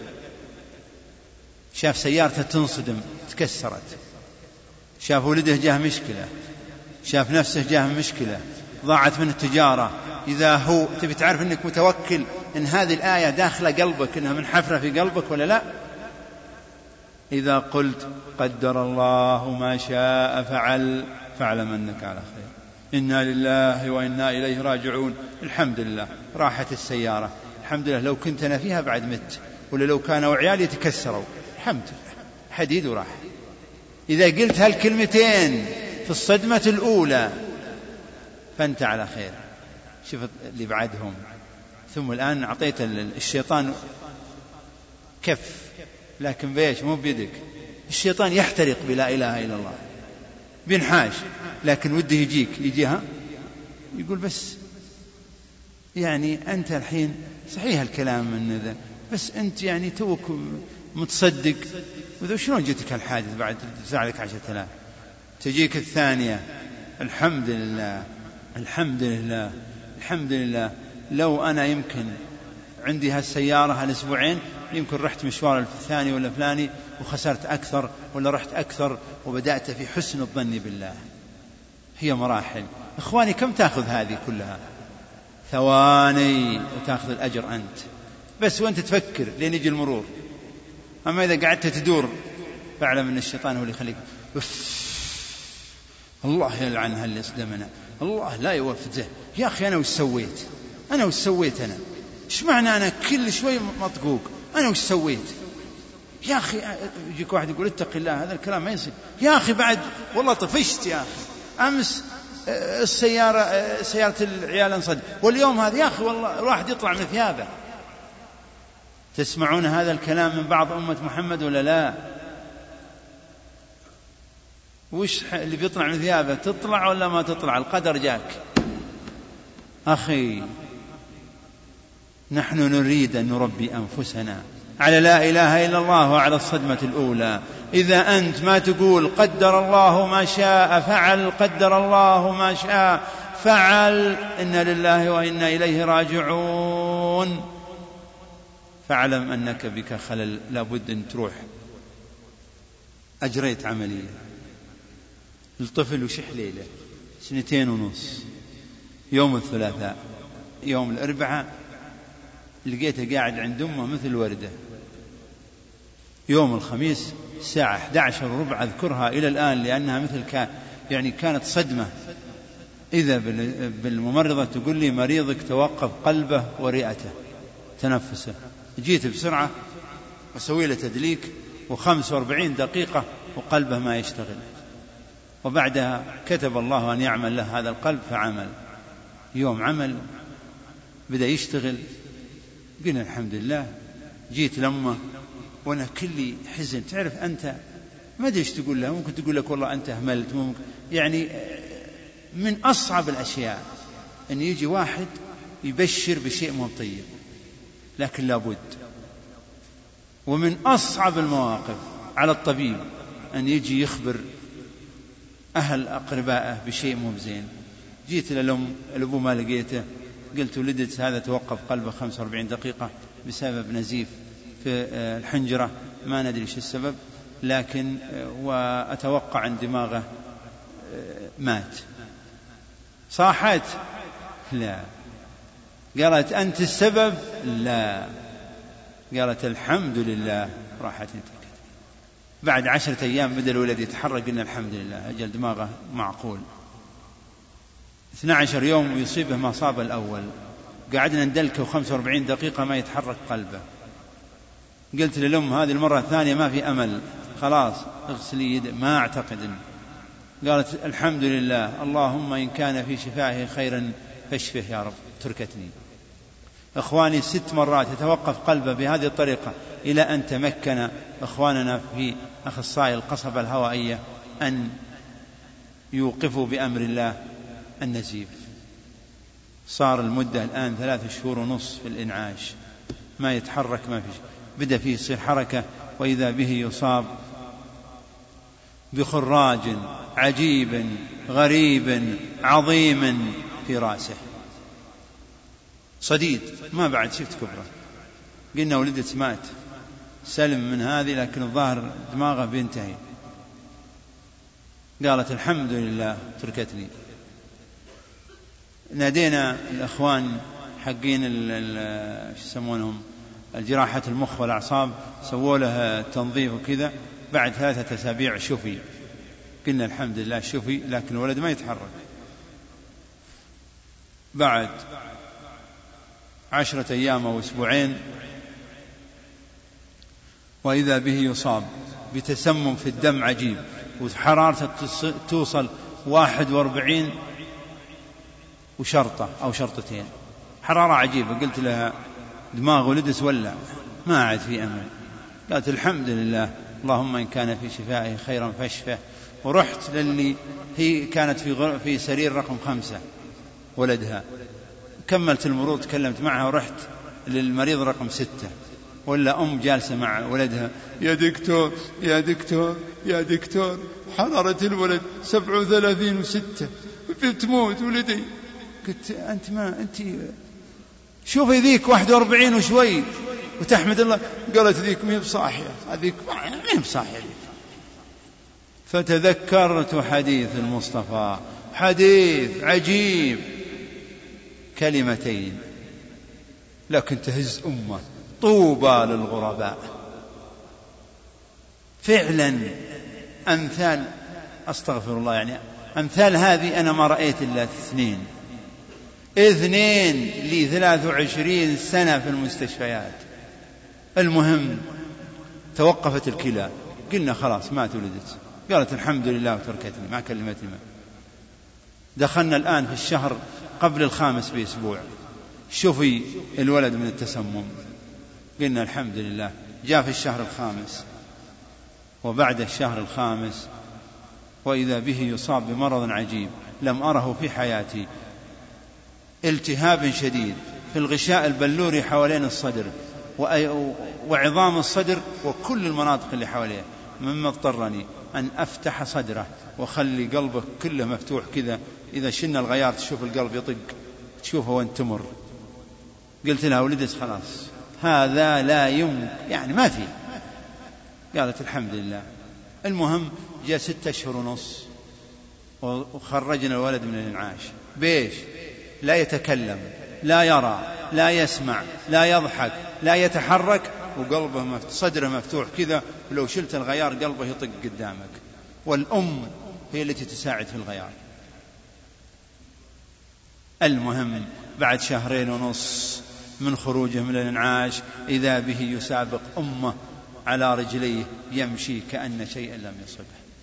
شاف سيارته تنصدم تكسرت، شاف ولده جاه مشكلة، شاف نفسه جاه مشكلة، ضاعت منه التجارة، إذا هو تبي تعرف أنك متوكل إن هذه الآية داخلة قلبك، إنها من حفرة في قلبك ولا لا. إذا قلت قدر الله ما شاء فعل فاعلم أنك على خير. إنا لله وإنا إليه راجعون. الحمد لله راحت السيارة، الحمد لله لو كنت أنا فيها بعد مت، ولا لو كانوا عيالي تكسروا، الحمد لله حديد وراح. إذا قلت هالكلمتين في الصدمة الأولى فأنت على خير. شوف اللي بعدهم. ثم الآن أعطيت الشيطان كف، لكن بيش مو بيدك. الشيطان يحترق بلا إله إلا الله، بينحاش، لكن وده يجيك يجيها يقول بس يعني أنت الحين صحيح الكلام من ذا، بس أنت يعني توك متصدق، وذو شلون جتك الحادث بعد تزعلك عشرة آلاف. تجيك الثانية الحمد لله الحمد لله الحمد لله، لو أنا يمكن عندي هالسيارة هالأسبوعين يمكن رحت مشوار الثاني ولا فلاني وخسرت أكثر، ولا رحت أكثر وبدأت في حسن الظن بالله. هي مراحل إخواني. كم تأخذ هذه كلها؟ ثواني وتأخذ الأجر أنت بس، وأنت تفكر لين يجي المرور. أما إذا قعدت تدور فاعلم أن الشيطان هو اللي يخليك الله يلعن هاللي أصدمنا، الله لا يوفده. يا أخي أنا وش سويت؟ أنا وش سويت؟ أنا إيش معنى أنا كل شوي مطقوق؟ أنا وش سويت؟ يا أخي يجيك واحد يقول اتق الله، هذا الكلام ما يصير. يا أخي بعد والله طفشت يا أخي، أمس السيارة سيارة العيال انصد، واليوم هذا يا أخي والله الواحد يطلع من ثيابه. تسمعون هذا الكلام من بعض أمة محمد ولا لا؟ وش اللي بيطلع من ثيابه؟ تطلع ولا ما تطلع؟ القدر جاك أخي. نحن نريد أن نربي أنفسنا على لا إله إلا الله وعلى الصدمة الأولى. إذا أنت ما تقول قدر الله ما شاء فعل، قدر الله ما شاء فعل، إنا لله وإنا إليه راجعون، فاعلم أنك بك خلل، لابد أن تروح. أجريت عملية الطفل وشح ليلة سنتين ونص، يوم الثلاثاء يوم الأربعاء لقيته قاعد عند أمه مثل وردة. يوم الخميس الساعة أحد عشر وربع أذكرها إلى الآن لأنها مثل كان يعني كانت صدمة. إذا بالممرضة تقول لي مريضك توقف قلبه ورئته تنفسه. جيت بسرعة وسوي له تدليك وخمس واربعين دقيقة وقلبه ما يشتغل، وبعدها كتب الله أن يعمل له هذا القلب فعمل. يوم عمل بدأ يشتغل، قلنا الحمد لله. جيت لما وانا كلي حزن. تعرف انت ما ادري ايش تقول له، ممكن تقول لك والله انت اهملت، ممكن يعني من اصعب الاشياء ان يجي واحد يبشر بشيء مو طيب، لكن لابد. ومن اصعب المواقف على الطبيب ان يجي يخبر اهل اقربائه بشيء مو زين. جيت للام الابو ما لقيته، قلت ولدت هذا توقف قلبه خمس واربعين دقيقة بسبب نزيف في الحنجرة، ما ندري ايش السبب، لكن وأتوقع أن دماغه مات. صاحت؟ لا. قالت أنت السبب؟ لا. قالت الحمد لله. راحت انتكت. بعد عشرة أيام بدأ الولد يتحرك، قلنا الحمد لله أجل دماغه معقول. اثنى عشر يوم ويصيبه ما صاب الأول. قعدنا ندلكه خمسة واربعين دقيقة ما يتحرك قلبه. قلت للأم هذه المرة الثانية ما في أمل، خلاص اغسلي يده. ما أعتقد. قالت الحمد لله، اللهم إن كان في شفائه خيرا فاشفه يا رب. تركتني. إخواني ست مرات يتوقف قلبه بهذه الطريقة إلى أن تمكن إخواننا في أخصائي القصبة الهوائية أن يوقفوا بأمر الله النزيف. صار المدة الآن ثلاث شهور ونصف في الإنعاش، ما يتحرك، ما فيش، بدأ فيه يصير حركة، وإذا به يصاب بخراج عجيب غريب عظيم في رأسه، صديد، ما بعد شفت كبره. قلنا ولدت مات، سلم من هذه، لكن الظاهر دماغه بينتهي. قالت الحمد لله تركتني. نادينا الأخوان حقين ايش يسمونهم الجراحة المخ والأعصاب، سووا له تنظيف وكذا، بعد ثلاثة أسابيع شفي. قلنا الحمد لله شفي، لكن الولد ما يتحرك. بعد عشرة أيام أو أسبوعين وإذا به يصاب بتسمم في الدم عجيب، وحرارته توصل واحد واربعين وشرطة أو شرطتين، حرارة عجيبة. قلت لها دماغ ولدس ولا ما عاد في أمل. قالت الحمد لله، اللهم إن كان في شفائه خيرا فاشفه. ورحت للي هي كانت في في سرير رقم خمسة ولدها، كملت المرور، تكلمت معها، ورحت للمريض رقم ستة، ولا أم جالسة مع ولدها، يا دكتور يا دكتور يا دكتور، حرارة الولد سبعة وثلاثين وستة، بتموت ولدي. قلت أنت ما أنت شوفي ذيك واحد واربعين وشوي وتحمد الله. قالت ذيك مين بصاحية، هذيك مين بصاحية. فتذكرت حديث المصطفى، حديث عجيب، كلمتين لكن تهز أمة، طوبى للغرباء. فعلا أمثال، أستغفر الله، يعني أمثال هذه أنا ما رأيت إلا اثنين اثنين لي ثلاث وعشرين سنة في المستشفيات. المهم توقفت الكلى، قلنا خلاص ما تولدت. قالت الحمد لله وتركتني، ما كلمتني. ما دخلنا الآن في الشهر قبل الخامس بأسبوع، شوفي الولد من التسمم. قلنا الحمد لله. جاء في الشهر الخامس، وبعد الشهر الخامس وإذا به يصاب بمرض عجيب لم أره في حياتي، التهاب شديد في الغشاء البلوري حوالين الصدر وعظام الصدر وكل المناطق اللي حواليه، مما اضطرني أن أفتح صدره وخلي قلبه كله مفتوح كذا. إذا شلنا الغيار تشوف القلب يطق، تشوفه وانت تمر. قلت لها ولدت خلاص، هذا لا يمكن، يعني ما في. قالت الحمد لله. المهم جاء ستة أشهر ونص وخرجنا الولد من الإنعاش. بيش؟ لا يتكلم، لا يرى، لا يسمع، لا يضحك، لا يتحرك، وقلبه مفتوح، صدره مفتوح كذا، ولو شلت الغيار قلبه يطق قدامك، والأم هي التي تساعد في الغيار. المهم بعد شهرين ونص من خروجه من الإنعاش إذا به يسابق أمه على رجليه يمشي كأن شيئا لم يصبه.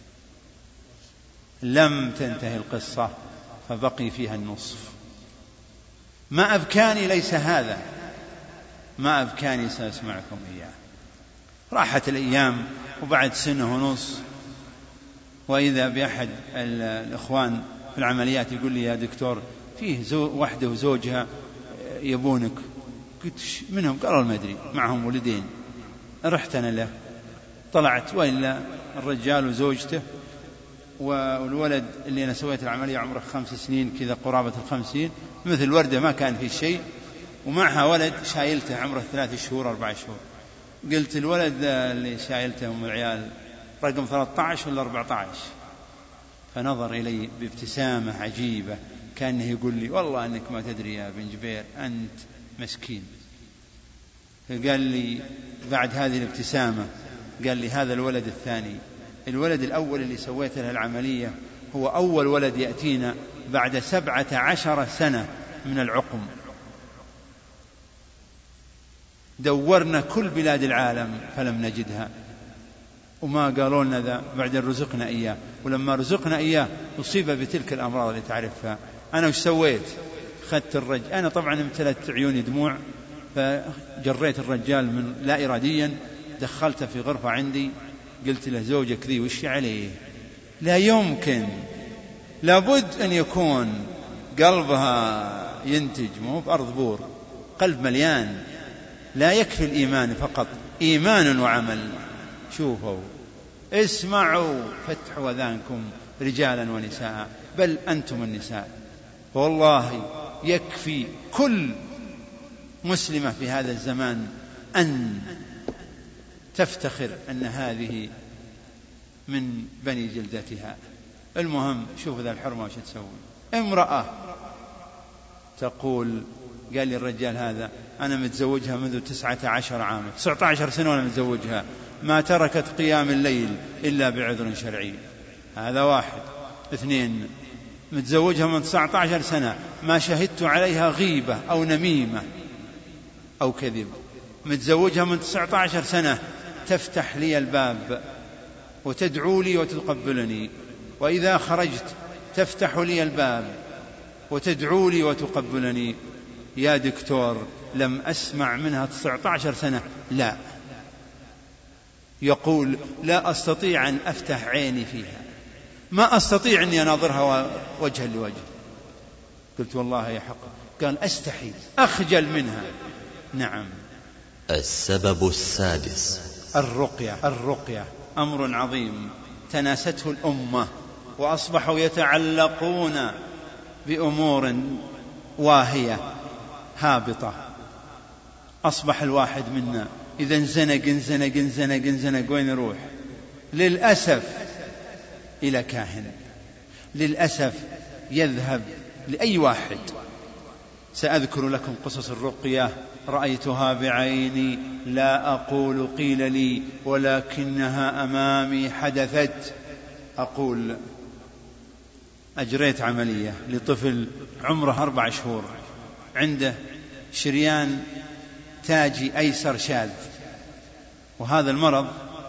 لم تنتهي القصة، فبقي فيها النصف. ما أبكاني ليس هذا، ما أبكاني سأسمعكم إياه. راحت الأيام، وبعد سنة ونص وإذا بأحد الإخوان في العمليات يقول لي يا دكتور فيه زو واحدة وزوجها يبونك. قلت منهم؟ قالوا ما أدري، معهم ولدين. رحت أنا له، طلعت وإلا الرجال وزوجته والولد اللي أنا سويت العملية عمره خمس سنين كذا، قرابة الخمسين، مثل وردة ما كان في شيء، ومعها ولد شايلته عمره ثلاث شهور أربع شهور. قلت الولد اللي شايلته أم العيال رقم ثلاثة عشر ولا أربعة عشر؟ فنظر إلي بابتسامة عجيبة، كأنه يقول لي والله أنك ما تدري يا بن جبير، أنت مسكين. قال لي بعد هذه الابتسامة، قال لي هذا الولد الثاني. الولد الأول اللي سويت له العملية هو أول ولد يأتينا بعد سبعة عشر سنة من العقم. دورنا كل بلاد العالم فلم نجدها، وما قالوا لنا ذا، بعد رزقنا إياه. ولما رزقنا إياه أصيب بتلك الأمراض اللي تعرفها. أنا وش سويت؟ خدت الرجل، أنا طبعا امتلت عيوني دموع، فجريت الرجال من لا إراديا، دخلته في غرفة عندي، قلت له زوجك ذي وش عليه؟ لا يمكن، لابد أن يكون قلبها ينتج، مو بأرض بور، قلب مليان. لا يكفي الإيمان فقط، إيمان وعمل. شوفوا، اسمعوا، فتحوا أذانكم رجالا ونساء، بل أنتم النساء. والله يكفي كل مسلمة في هذا الزمان أن تفتخر أن هذه من بني جلدتها. المهم، شوف ذا الحرمة وش تسوي. امرأة تقول، قال لي الرجال هذا أنا متزوجها منذ تسعة عشر عاما، تسعة عشر سنة وأنا متزوجها، ما تركت قيام الليل إلا بعذر شرعي. هذا واحد. اثنين، متزوجها من تسعة عشر سنة، ما شهدت عليها غيبة أو نميمة أو كذب. متزوجها من تسعة عشر سنة، تفتح لي الباب وتدعو لي وتقبلني، وإذا خرجت تفتح لي الباب وتدعو لي وتقبلني. يا دكتور، لم أسمع منها تسعة عشر سنة لا. يقول لا أستطيع أن أفتح عيني فيها، ما أستطيع أني أناظرها وجها لوجه. قلت والله يا حق. قال أستحي، أخجل منها. نعم. السبب السادس الرقية. الرقية أمر عظيم تناسته الأمة، وأصبحوا يتعلقون بأمور واهية هابطة. أصبح الواحد منا إذا انزنق انزنق انزنق انزنق وين يروح؟ للأسف إلى كاهن، للأسف يذهب لأي واحد. سأذكر لكم قصص الرقية رأيتها بعيني، لا أقول قيل لي، ولكنها أمامي حدثت. أقول أجريت عملية لطفل عمره أربع شهور، عنده شريان تاجي أيسر شاذ، وهذا المرض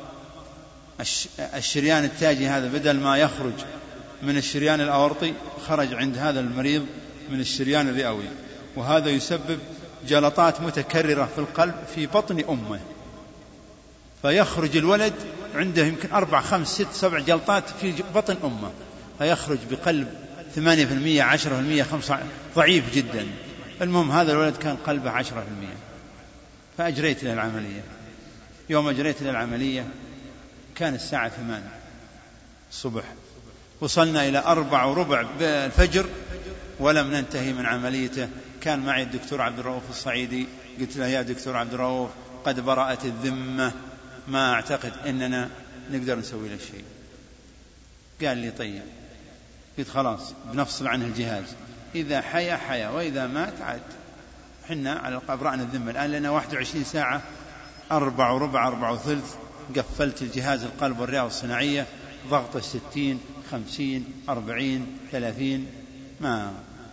الشريان التاجي هذا بدل ما يخرج من الشريان الأورطي خرج عند هذا المريض من الشريان الرئوي، وهذا يسبب جلطات متكررة في القلب في بطن أمه، فيخرج الولد عنده يمكن أربع خمس ست سبع جلطات في بطن أمه، فيخرج بقلب ثمانية في المية عشرة في المية خمسة ضعيف جدا. المهم هذا الولد كان قلبه عشرة في المية، فأجريت له العملية. يوم أجريت له العملية كان الساعة ثمانية الصبح، وصلنا إلى أربع وربع بالفجر ولم ننتهي من عمليته. كان معي الدكتور عبد الرؤوف الصعيدي، قلت له يا دكتور عبد الرؤوف قد برأت الذمة، ما أعتقد أننا نقدر نسوي له شيء. قال لي طيب. قلت خلاص بنفصل عنه الجهاز، إذا حيا حيا وإذا مات عاد. حنا على أبرأنا الذمة الآن لنا واحد وعشرين ساعة، أربع وربع أربع وثلث، قفلت الجهاز القلب والرئة الصناعية، ضغط الستين خمسين أربعين ثلاثين، ما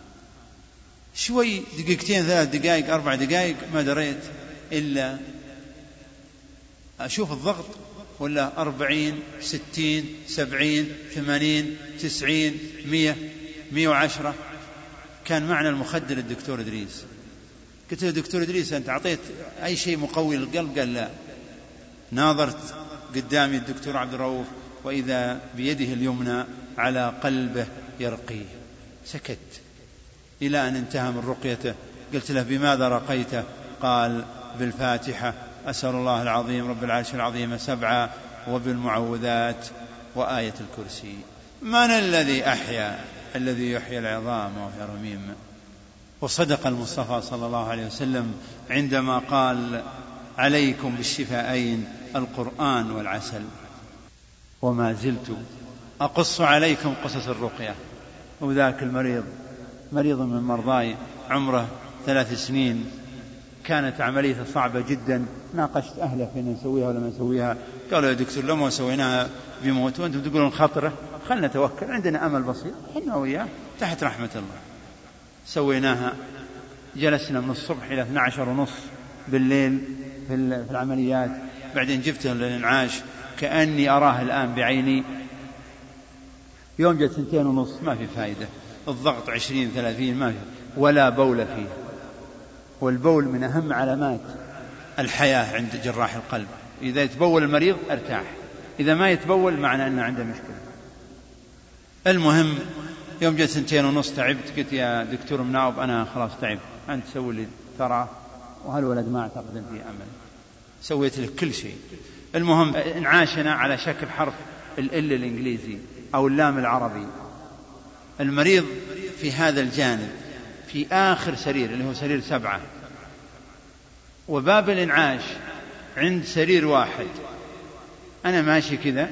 شوي دقيقتين ثلاث دقائق أربع دقائق ما دريت إلا أشوف الضغط ولا أربعين ستين سبعين ثمانين تسعين مية مية وعشرة. كان معنا المخدر الدكتور إدريس. قلت له دكتور إدريس أنت أعطيت أي شيء مقوي للقلب؟ قال لا. ناظرت قدامي الدكتور عبد الرؤوف وإذا بيده اليمنى على قلبه يرقيه. سكت إلى أن انتهى من رقيته. قلت له بماذا رقيته؟ قال بالفاتحة، أسأل الله العظيم رب العرش العظيم سبعة، وبالمعوذات، وآية الكرسي. من الذي أحيا؟ الذي يحيي العظام وهي رميم. وصدق المصطفى صلى الله عليه وسلم عندما قال عليكم بالشفاءين القرآن والعسل. وما زلت أقص عليكم قصص الرقية. وذاك المريض مريض من مرضاي عمره ثلاث سنين، كانت عملية صعبة جدا، ناقشت أهله فين نسويها ولا ما نسويها. قالوا يا دكتور لو ما سويناها بيموت، وأنتم تقولون خطرة، خلنا نتوكل، عندنا أمل بسيط حنا وياه تحت رحمة الله. سويناها، جلسنا من الصبح إلى اثني عشر ونص بالليل في العمليات، بعدين جبته للإنعاش كأني أراه الآن بعيني. يوم جت سنتين ونص ما في فائدة، الضغط عشرين ثلاثين ما في ولا بول فيه، والبول من أهم علامات الحياة عند جراح القلب. إذا يتبول المريض ارتاح، إذا ما يتبول معنى أنه عنده مشكلة. المهم يوم جت سنتين ونص تعبت، قلت يا دكتور مناوب أنا خلاص تعبت، أنت سوي لي ترى، وهالولد ما أعتقد أن فيه أمل، سويت له كل شيء. المهم انعاشنا على شكل حرف ال ال الإنجليزي أو اللام العربي. المريض في هذا الجانب في آخر سرير اللي هو سرير سبعة، وباب الإنعاش عند سرير واحد. أنا ماشي كذا،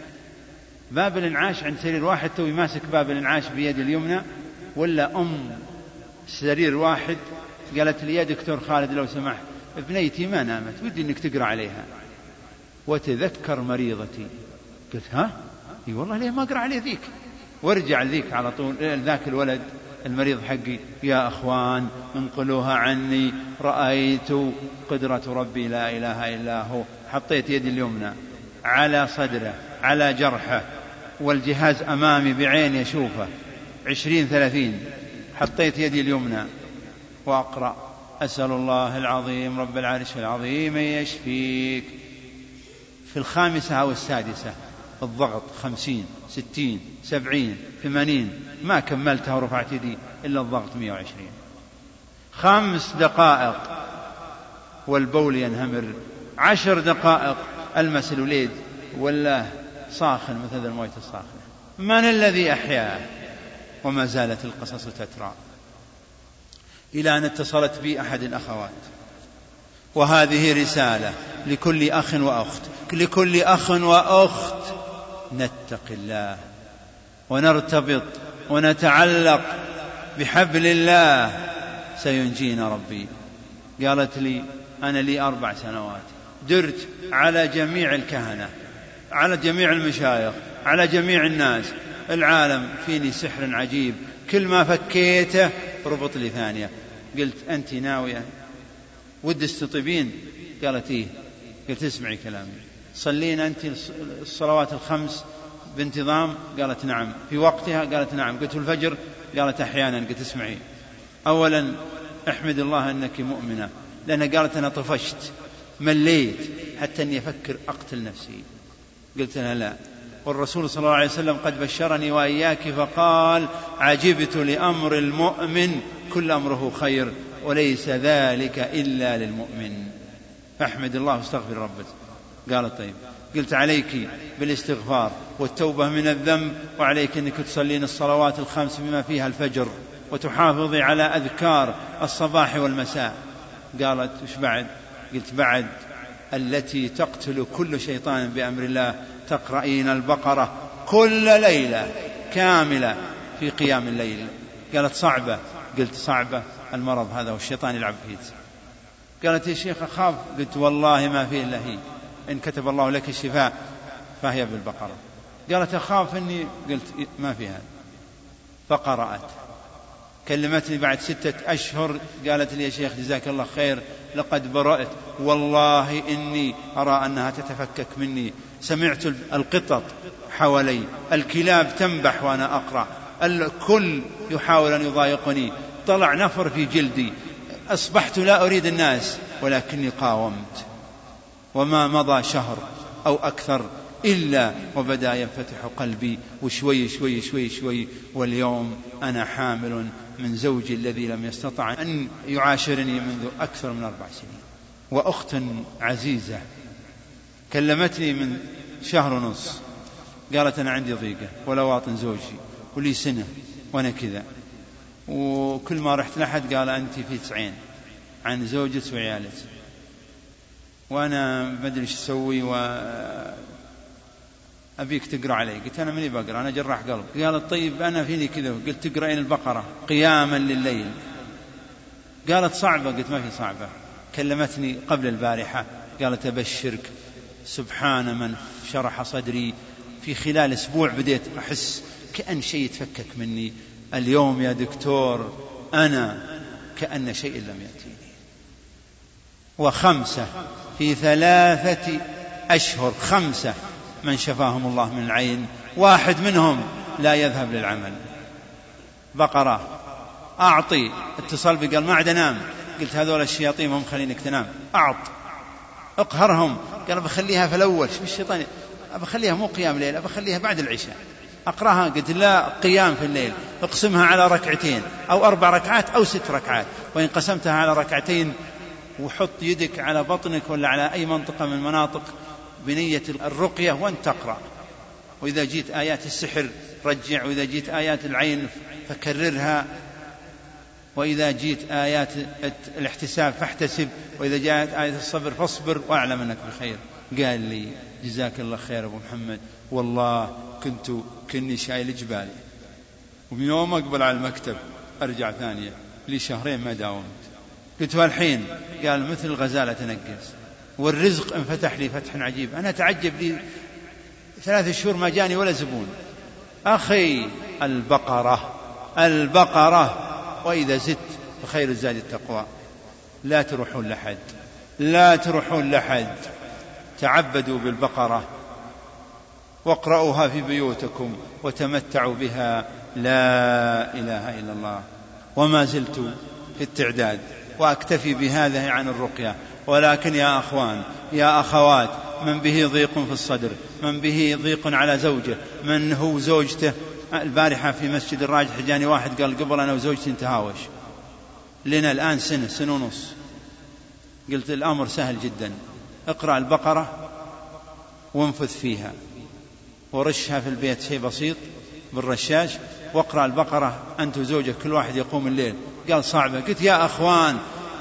باب الإنعاش عند سرير واحد، توي ماسك باب الإنعاش بيد اليمنى، ولا أم سرير واحد قالت لي يا دكتور خالد لو سمحت ابنيتي ما نامت، ودي إنك تقرأ عليها. وتذكر مريضتي، قلت ها اي والله ليه ما أقرأ عليه ذيك، وارجع ذيك على طول ذاك الولد المريض حقي، يا أخوان انقلوها عني، رأيت قدرة ربي لا إله إلا هو. حطيت يدي اليمنى على صدره على جرحه، والجهاز أمامي بعيني أشوفه عشرين ثلاثين، حطيت يدي اليمنى وأقرأ أسأل الله العظيم رب العرش العظيم يشفيك. في الخامسة أو السادسة الضغط خمسين ستين سبعين ثمانين، ما كملتها ورفعت يدي إلا الضغط مئة وعشرين. خمس دقائق والبول ينهمر، عشر دقائق المس الوليد ولا ساخن مثل الموية الساخنة. من الذي أحياه؟ وما زالت القصص تترى، إلى أن اتصلت بي أحد الأخوات، وهذه رسالة لكل أخ وأخت، لكل أخ وأخت نتق الله ونرتبط ونتعلق بحبل الله سينجينا ربي. قالت لي أنا لي أربع سنوات درت على جميع الكهنة، على جميع المشايخ، على جميع الناس، العالم فيني سحر عجيب، كل ما فكيته ربط لي ثانية. قلت أنت ناوية ود استطيبين؟ قالت إيه. قلت اسمعي كلامي، صلين أنت الصلوات الخمس بانتظام؟ قالت نعم. في وقتها؟ قالت نعم. قلت الفجر؟ قالت أحيانا. قلت اسمعي، أولا احمد الله أنك مؤمنة، لأنها قالت أنا طفشت مليت حتى أني أفكر أقتل نفسي. قلت لها لا، والرسول صلى الله عليه وسلم قد بشرني وإياك فقال عجبت لأمر المؤمن كل أمره خير وليس ذلك إلا للمؤمن، فاحمد الله واستغفر ربك. قالت طيب. قلت عليك بالاستغفار والتوبة من الذنب، وعليك أنك تصلين الصلوات الخمس بما فيها الفجر، وتحافظي على أذكار الصباح والمساء. قالت وش بعد؟ قلت بعد التي تقتل كل شيطان بأمر الله تقرأين البقرة كل ليلة كاملة في قيام الليل. قالت صعبة. قلت صعبة المرض هذا والشيطان يلعب فيه. قالت يا شيخ أخاف. قلت والله ما فيه إلا هي، إن كتب الله لك الشفاء فهي بالبقرة. قالت أخاف إني. قلت ما في هذا. فقرأت. كلمتني بعد ستة أشهر قالت لي يا شيخ جزاك الله خير لقد برأت، والله إني أرى أنها تتفكك مني، سمعت القطط حوالي، الكلاب تنبح وأنا أقرأ، الكل يحاول أن يضايقني، طلع نفر في جلدي، أصبحت لا أريد الناس ولكني قاومت. وما مضى شهر أو أكثر إلا وبدأ ينفتح قلبي، وشوي شوي شوي شوي، واليوم أنا حامل من زوجي الذي لم يستطع أن يعاشرني منذ أكثر من أربع سنين. وأخت عزيزة كلمتني من شهر ونص، قالت أنا عندي ضيقة ولا واطن زوجي ولي سنة وأنا كذا، وكل ما رحت لحد قال أنت في تسعين عن زوجك وعيالك، وأنا ما أدري إيش أسوي وأبيك تقرأ علي. قلت أنا مني بقرأ، أنا جراح قلب. قالت طيب أنا فيني كذا. قلت تقرأين البقرة قياما لليل. قالت صعبة. قلت ما في صعبة. كلمتني قبل البارحة قالت أبشرك سبحان من شرح صدري، في خلال أسبوع بديت أحس كأن شيء يتفكك مني. اليوم يا دكتور أنا كأن شيء لم يأتيني. وخمسة في ثلاثة أشهر، خمسة من شفاهم الله من العين، واحد منهم لا يذهب للعمل. بقرة أعطي. اتصل بي قال ما عاد أنام. قلت هذول الشياطين هم خلينك تنام، أعط اقهرهم. قال بخليها في الأول. شو الشيطان؟ بخليها مو قيام ليل، بخليها بعد العشاء. أقرأها. قلت لا، قيام في الليل اقسمها على ركعتين أو أربع ركعات أو ست ركعات، وإن قسمتها على ركعتين وحط يدك على بطنك ولا على أي منطقة من المناطق بنية الرقية وأن تقرأ. وإذا جيت آيات السحر رجع، وإذا جيت آيات العين فكررها، وإذا جيت آيات الاحتساب فاحتسب، وإذا جاءت آية الصبر فاصبر وأعلم أنك بخير. قال لي جزاك الله خير أبو محمد، والله كنت كني شايل جبالي، ومن يوم أقبل على المكتب أرجع ثانية لي شهرين ما داومت. قلت والحين؟ قال مثل الغزالة تنقص، والرزق انفتح لي فتح عجيب. أنا تعجب لي ثلاث شهور ما جاني ولا زبون. أخي البقرة البقرة، وإذا زدت فخير الزاد التقوى. لا تروحون لحد، لا تروحون لحد، تعبدوا بالبقرة واقرأوها في بيوتكم وتمتعوا بها. لا إله إلا الله. وما زلت في التعداد وأكتفي بهذا عن الرقية. ولكن يا أخوان يا أخوات، من به ضيق في الصدر، من به ضيق على زوجه، من هو زوجته. البارحة في مسجد الراجح جاني واحد قال قبل أنا وزوجتي نتهاوش لنا الآن سنة سنة ونص. قلت الأمر سهل جدا، اقرأ البقرة وانفث فيها ورشها في البيت شيء بسيط بالرشاش، واقرأ البقرة أنت وزوجك كل واحد يقوم الليل. قال صعبة. قلت يا أخوان،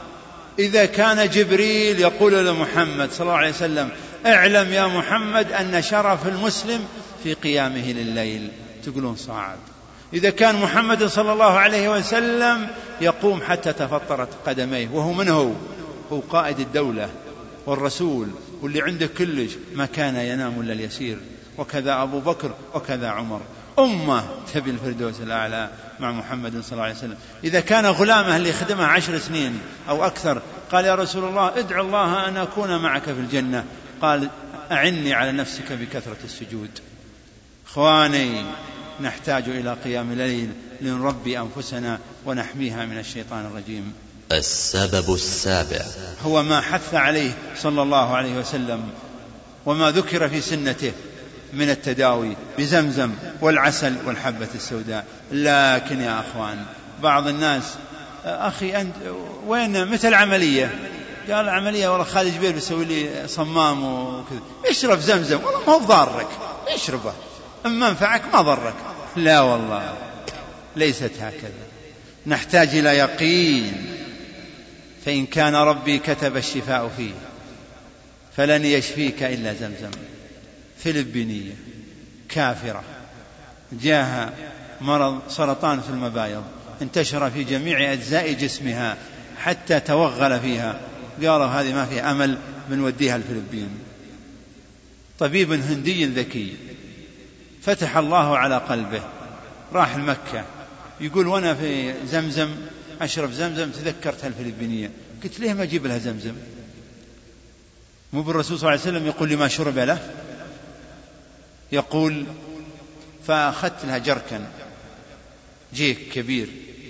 إذا كان جبريل يقول لمحمد صلى الله عليه وسلم اعلم يا محمد أن شرف المسلم في قيامه لليل، تقولون صعب. إذا كان محمد صلى الله عليه وسلم يقوم حتى تفطرت قدميه، وهو من هو؟ هو قائد الدولة والرسول واللي عنده كلش، ما كان ينام إلا اليسير. وكذا أبو بكر وكذا عمر. أمة تبي الفردوس الأعلى مع محمد صلى الله عليه وسلم. إذا كان غلامه اللي خدمه عشر سنين أو أكثر قال يا رسول الله ادعو الله أن أكون معك في الجنة، قال أعني على نفسك بكثرة السجود. إخواني، نحتاج إلى قيام الليل لنربي أنفسنا ونحميها من الشيطان الرجيم. السبب السابع هو ما حث عليه صلى الله عليه وسلم وما ذكر في سنته من التداوي بزمزم والعسل والحبة السوداء. لكن يا أخوان، بعض الناس أخي أنت وين متى العملية؟ قال العملية والله خالد جبير بيسوي لي صمام وكذا. اشرب زمزم، والله ما هو ضارك، اشربه، أما منفعك ما ضرك. لا والله، ليست هكذا. نحتاج إلى يقين، فإن كان ربي كتب الشفاء فيه فلن يشفيك إلا زمزم. فلبينية كافرة جاها مرض سرطان في المبايض، انتشر في جميع أجزاء جسمها حتى توغل فيها. قالوا هذه ما في أمل، بنوديها الفلبين. طبيب هندي ذكي فتح الله على قلبه، راح مكة يقول وانا في زمزم أشرب زمزم تذكرتها الفلبينية. قلت ليه ما أجيب لها زمزم؟ مو بالرسول صلى الله عليه وسلم يقول لي ما شرب له؟ يقول فأخذت لها جركن جيك كبير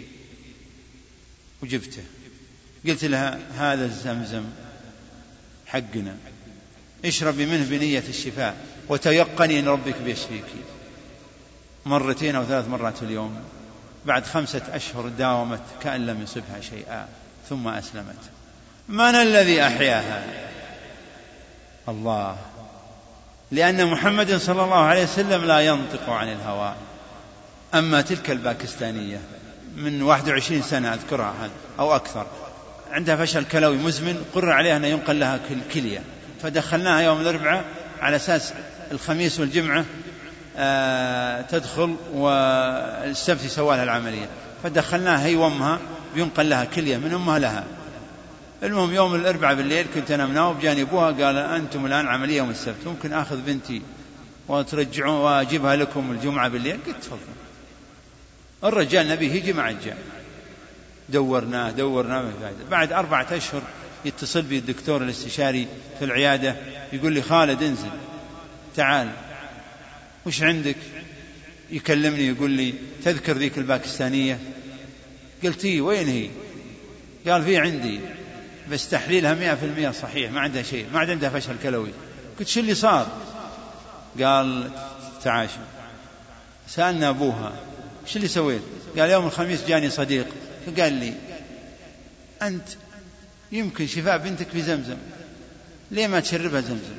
وجبته، قلت لها هذا الزمزم حقنا، اشربي منه بنية الشفاء وتيقني أن ربك بيشفيك. مرتين أو ثلاث مرات في اليوم. بعد خمسة أشهر داومت كأن لم يصبها شيئا ثم أسلمت. من الذي أحياها؟ الله. لأن محمد صلى الله عليه وسلم لا ينطق عن الهوى. أما تلك الباكستانية من واحد وعشرين سنة أذكرها أو أكثر، عندها فشل كلوي مزمن، قرر عليها أن ينقل لها كلية، فدخلناها يوم الأربعاء على أساس الخميس والجمعة آه تدخل والسبت يسوالها العملية، فدخلناها هي وأمها بينقل لها كلية من أمها لها. المهم يوم الأربعاء بالليل كنت أنا مناوب، جاني أبوها قال أنتم الآن عملية يوم السبت، ممكن أخذ بنتي وترجعون وأجيبها لكم الجمعة بالليل؟ قلت تفضل. الرجال نبي يجي مع الجال، دورناه دورناه ما فائدة. بعد أربعة أشهر يتصل بي الدكتور الاستشاري في العيادة يقول لي خالد انزل تعال، وش عندك؟ يكلمني يقول لي تذكر ذيك الباكستانية؟ قلت ايه وين هي؟ قال في عندي بس تحليلها مئة في المئة صحيح، ما عندها شيء، ما عندها فشل كلوي. قلت شو اللي صار؟ قال تعاشوا سألنا أبوها إيش اللي سويت؟ قال يوم الخميس جاني صديق فقال لي أنت يمكن شفاء بنتك في زمزم، ليه ما تشربها زمزم؟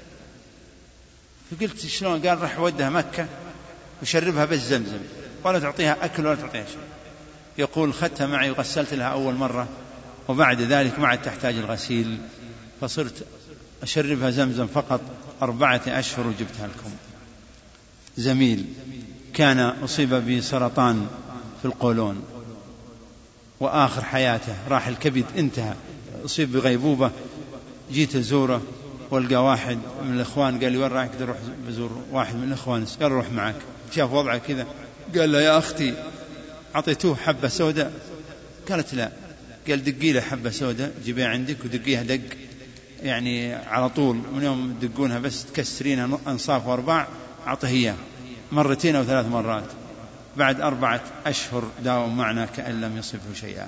فقلت شلون؟ قال رح ودها مكة وشربها بس زمزم، ولا تعطيها أكل ولا تعطيها شيء. يقول خدتها معي وغسلت لها أول مرة، وبعد ذلك ما عاد تحتاج الغسيل، فصرت أشربها زمزم فقط أربعة أشهر وجبتها لكم. زميل كان أصيب بسرطان في القولون وآخر حياته راح الكبد انتهى، أصيب بغيبوبة. جيت أزوره والقى واحد من الإخوان قال لي وين رايح؟ أروح بزور واحد من الإخوان. قال روح معك. شاف وضعه كذا قال له يا أختي أعطيتوه حبة سوداء؟ قالت لا. قال دقي له حبة سوداء جيبيها عندك ودقيها دق يعني على طول، من يوم تدقونها بس تكسرينها أنصاف وأرباع أعطيه إياه مرتين أو ثلاث مرات. بعد أربعة أشهر داوم معنا كأن لم يصبه شيئا.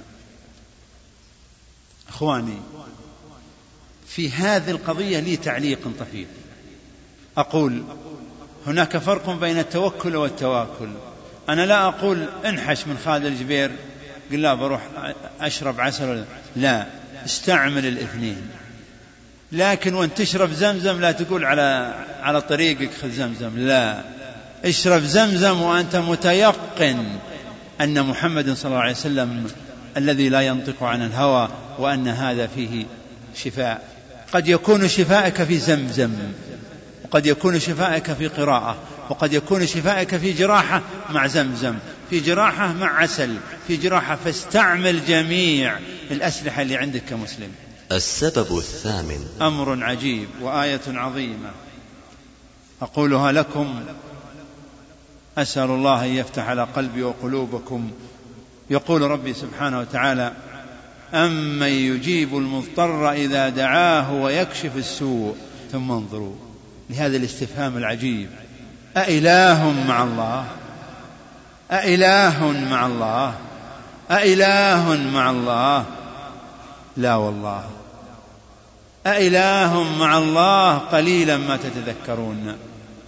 أخواني في هذه القضية لي تعليق طفيف، أقول هناك فرق بين التوكل والتواكل. أنا لا أقول انحش من خالد الجبير قل لا بروح أشرب عسل، لا، استعمل الاثنين. لكن وان تشرب زمزم لا تقول على على طريقك خذ زمزم، لا، اشرب زمزم وأنت متيقن أن محمد صلى الله عليه وسلم الذي لا ينطق عن الهوى وأن هذا فيه شفاء. قد يكون شفاءك في زمزم، وقد يكون شفاءك في قراءة، وقد يكون شفاءك في جراحة مع زمزم، في جراحة مع عسل، في جراحة. فاستعمل جميع الأسلحة اللي عندك كمسلم. السبب الثامن. أمر عجيب وآية عظيمة أقولها لكم، أسأل الله أن يفتح على قلبي وقلوبكم. يقول ربي سبحانه وتعالى أمن يجيب المضطر إذا دعاه ويكشف السوء. ثم انظروا لهذا الاستفهام العجيب، أإله مع الله؟ أإله مع الله؟ أإله مع الله؟ لا والله. أإله مع الله؟ قليلا ما تتذكرون.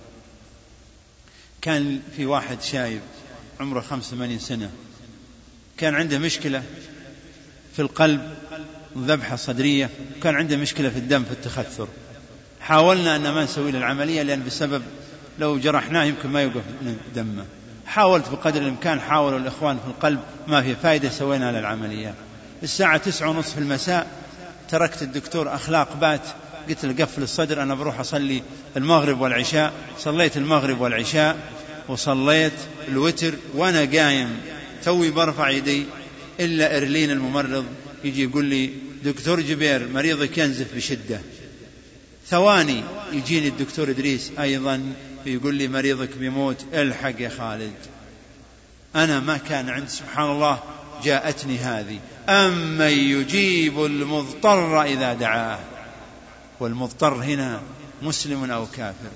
كان في واحد شايب عمره خمسة وثمانين سنة، كان عنده مشكلة في القلب ذبحة صدرية، كان عنده مشكلة في الدم في التخثر. حاولنا أن ما نسوي له العملية لأن بسبب لو جرحناه يمكن ما يوقف دمه. حاولت بقدر الإمكان، حاولوا الإخوان في القلب ما في فائدة، سوينا له العملية. الساعة تسعة ونصف في المساء تركت الدكتور أخلاق بات، قلت له قفل الصدر أنا بروح أصلي المغرب والعشاء. صليت المغرب والعشاء وصليت الوتر وأنا قايم توي برفع يدي إلا إرلين الممرض يجي يقول لي دكتور جبير مريضك ينزف بشدة. ثواني يجيني الدكتور إدريس أيضا يقول لي مريضك بيموت، الحق يا خالد. أنا ما كان عند سبحان الله جاءتني هذه، أمن يجيب المضطر إذا دعاه. والمضطر هنا مسلم أو كافر.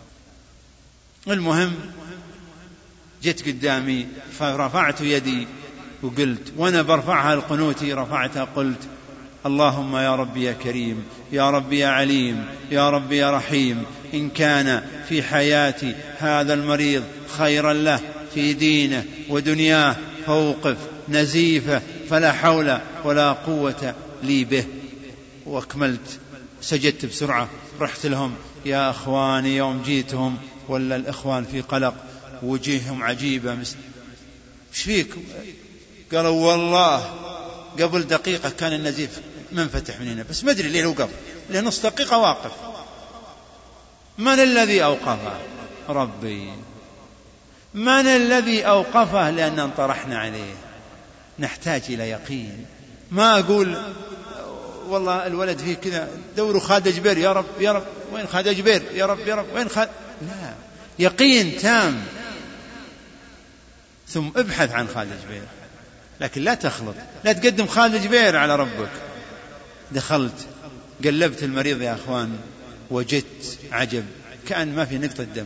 المهم جيت قدامي فرفعت يدي وقلت، وأنا برفعها القنوتي رفعتها قلت اللهم يا ربي يا كريم، يا ربي يا عليم، يا ربي يا رحيم، إن كان في حياتي هذا المريض خيرا له في دينه ودنياه فوقف نزيفه فلا حول ولا قوة لي به. وأكملت سجدت بسرعة، رحت لهم يا أخواني. يوم جيتهم ولا الإخوان في قلق، وجيههم عجيبة. ايش فيكم؟ قالوا والله قبل دقيقة كان النزيف منفتح من هنا، بس ما أدري ليه وقف، لأنه نص دقيقة واقف. من الذي أوقفه؟ ربي. من الذي أوقفه؟ لأننا انطرحنا عليه. نحتاج إلى يقين. ما أقول والله الولد فيه كذا دوروا خالد جبير يا رب يا رب، وين خالد جبير يا رب يا رب، وين خالد؟ لا، يقين تام. ثم ابحث عن خالد جبير، لكن لا تخلط، لا تقدم خالد جبير على ربك. دخلت قلبت المريض يا أخوان، وجدت عجب كأن ما في نقطة دم.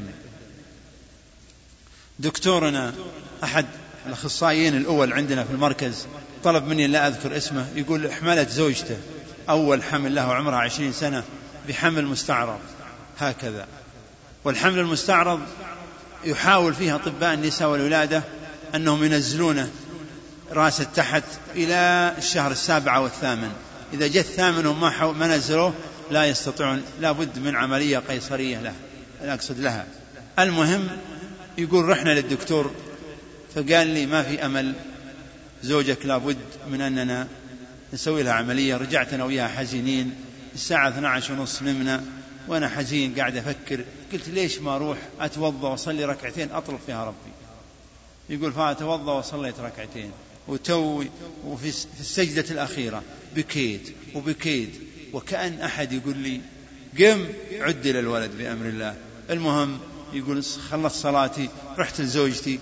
دكتورنا أحد الأخصائيين الأول عندنا في المركز طلب مني لا أذكر اسمه، يقول حملت زوجته أول حمل له عمرها عشرين سنة بحمل مستعرض هكذا، والحمل المستعرض يحاول فيها أطباء النساء والولادة أنهم ينزلونه رأس تحت إلى الشهر السابع والثامن. إذا جاء الثامن وما ما نزلوه لا يستطيعون، لا بد من عملية قيصرية له، أقصد لها. المهم يقول رحنا للدكتور فقال لي ما في أمل، زوجك لا بد من أننا نسوي لها عملية. رجعت أنا وياها حزينين، الساعة اثنتي عشرة ونص نمنا وأنا حزين قاعد أفكر، قلت ليش ما أروح أتوضأ وأصلي ركعتين أطلب فيها ربي. يقول فأتوضأ وصليت ركعتين وتوي وفي السجدة الأخيرة بكيت وبكيت وكأن أحد يقول لي قم عدل الولد بأمر الله. المهم يقول خلصت صلاتي رحت لزوجتي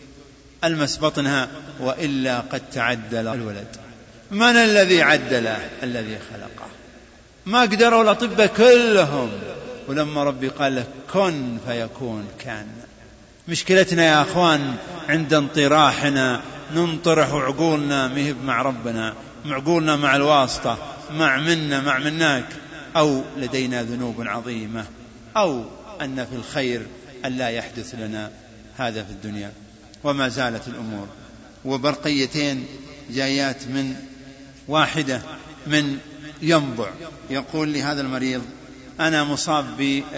ألمس بطنها وإلا قد تعدل الولد. من الذي عدله؟ الذي خلقه. ما قدروا الأطباء كلهم، ولما ربي قال له كن فيكون كان. مشكلتنا يا أخوان عند انطراحنا ننطرح عقولنا مهب مع ربنا، معقولنا مع الواسطة، مع منا مع مناك، أو لدينا ذنوب عظيمة، أو أن في الخير ألا يحدث لنا هذا في الدنيا. وما زالت الأمور. وبرقيتين جايات من واحدة من ينبع، يقول لي هذا المريض أنا مصاب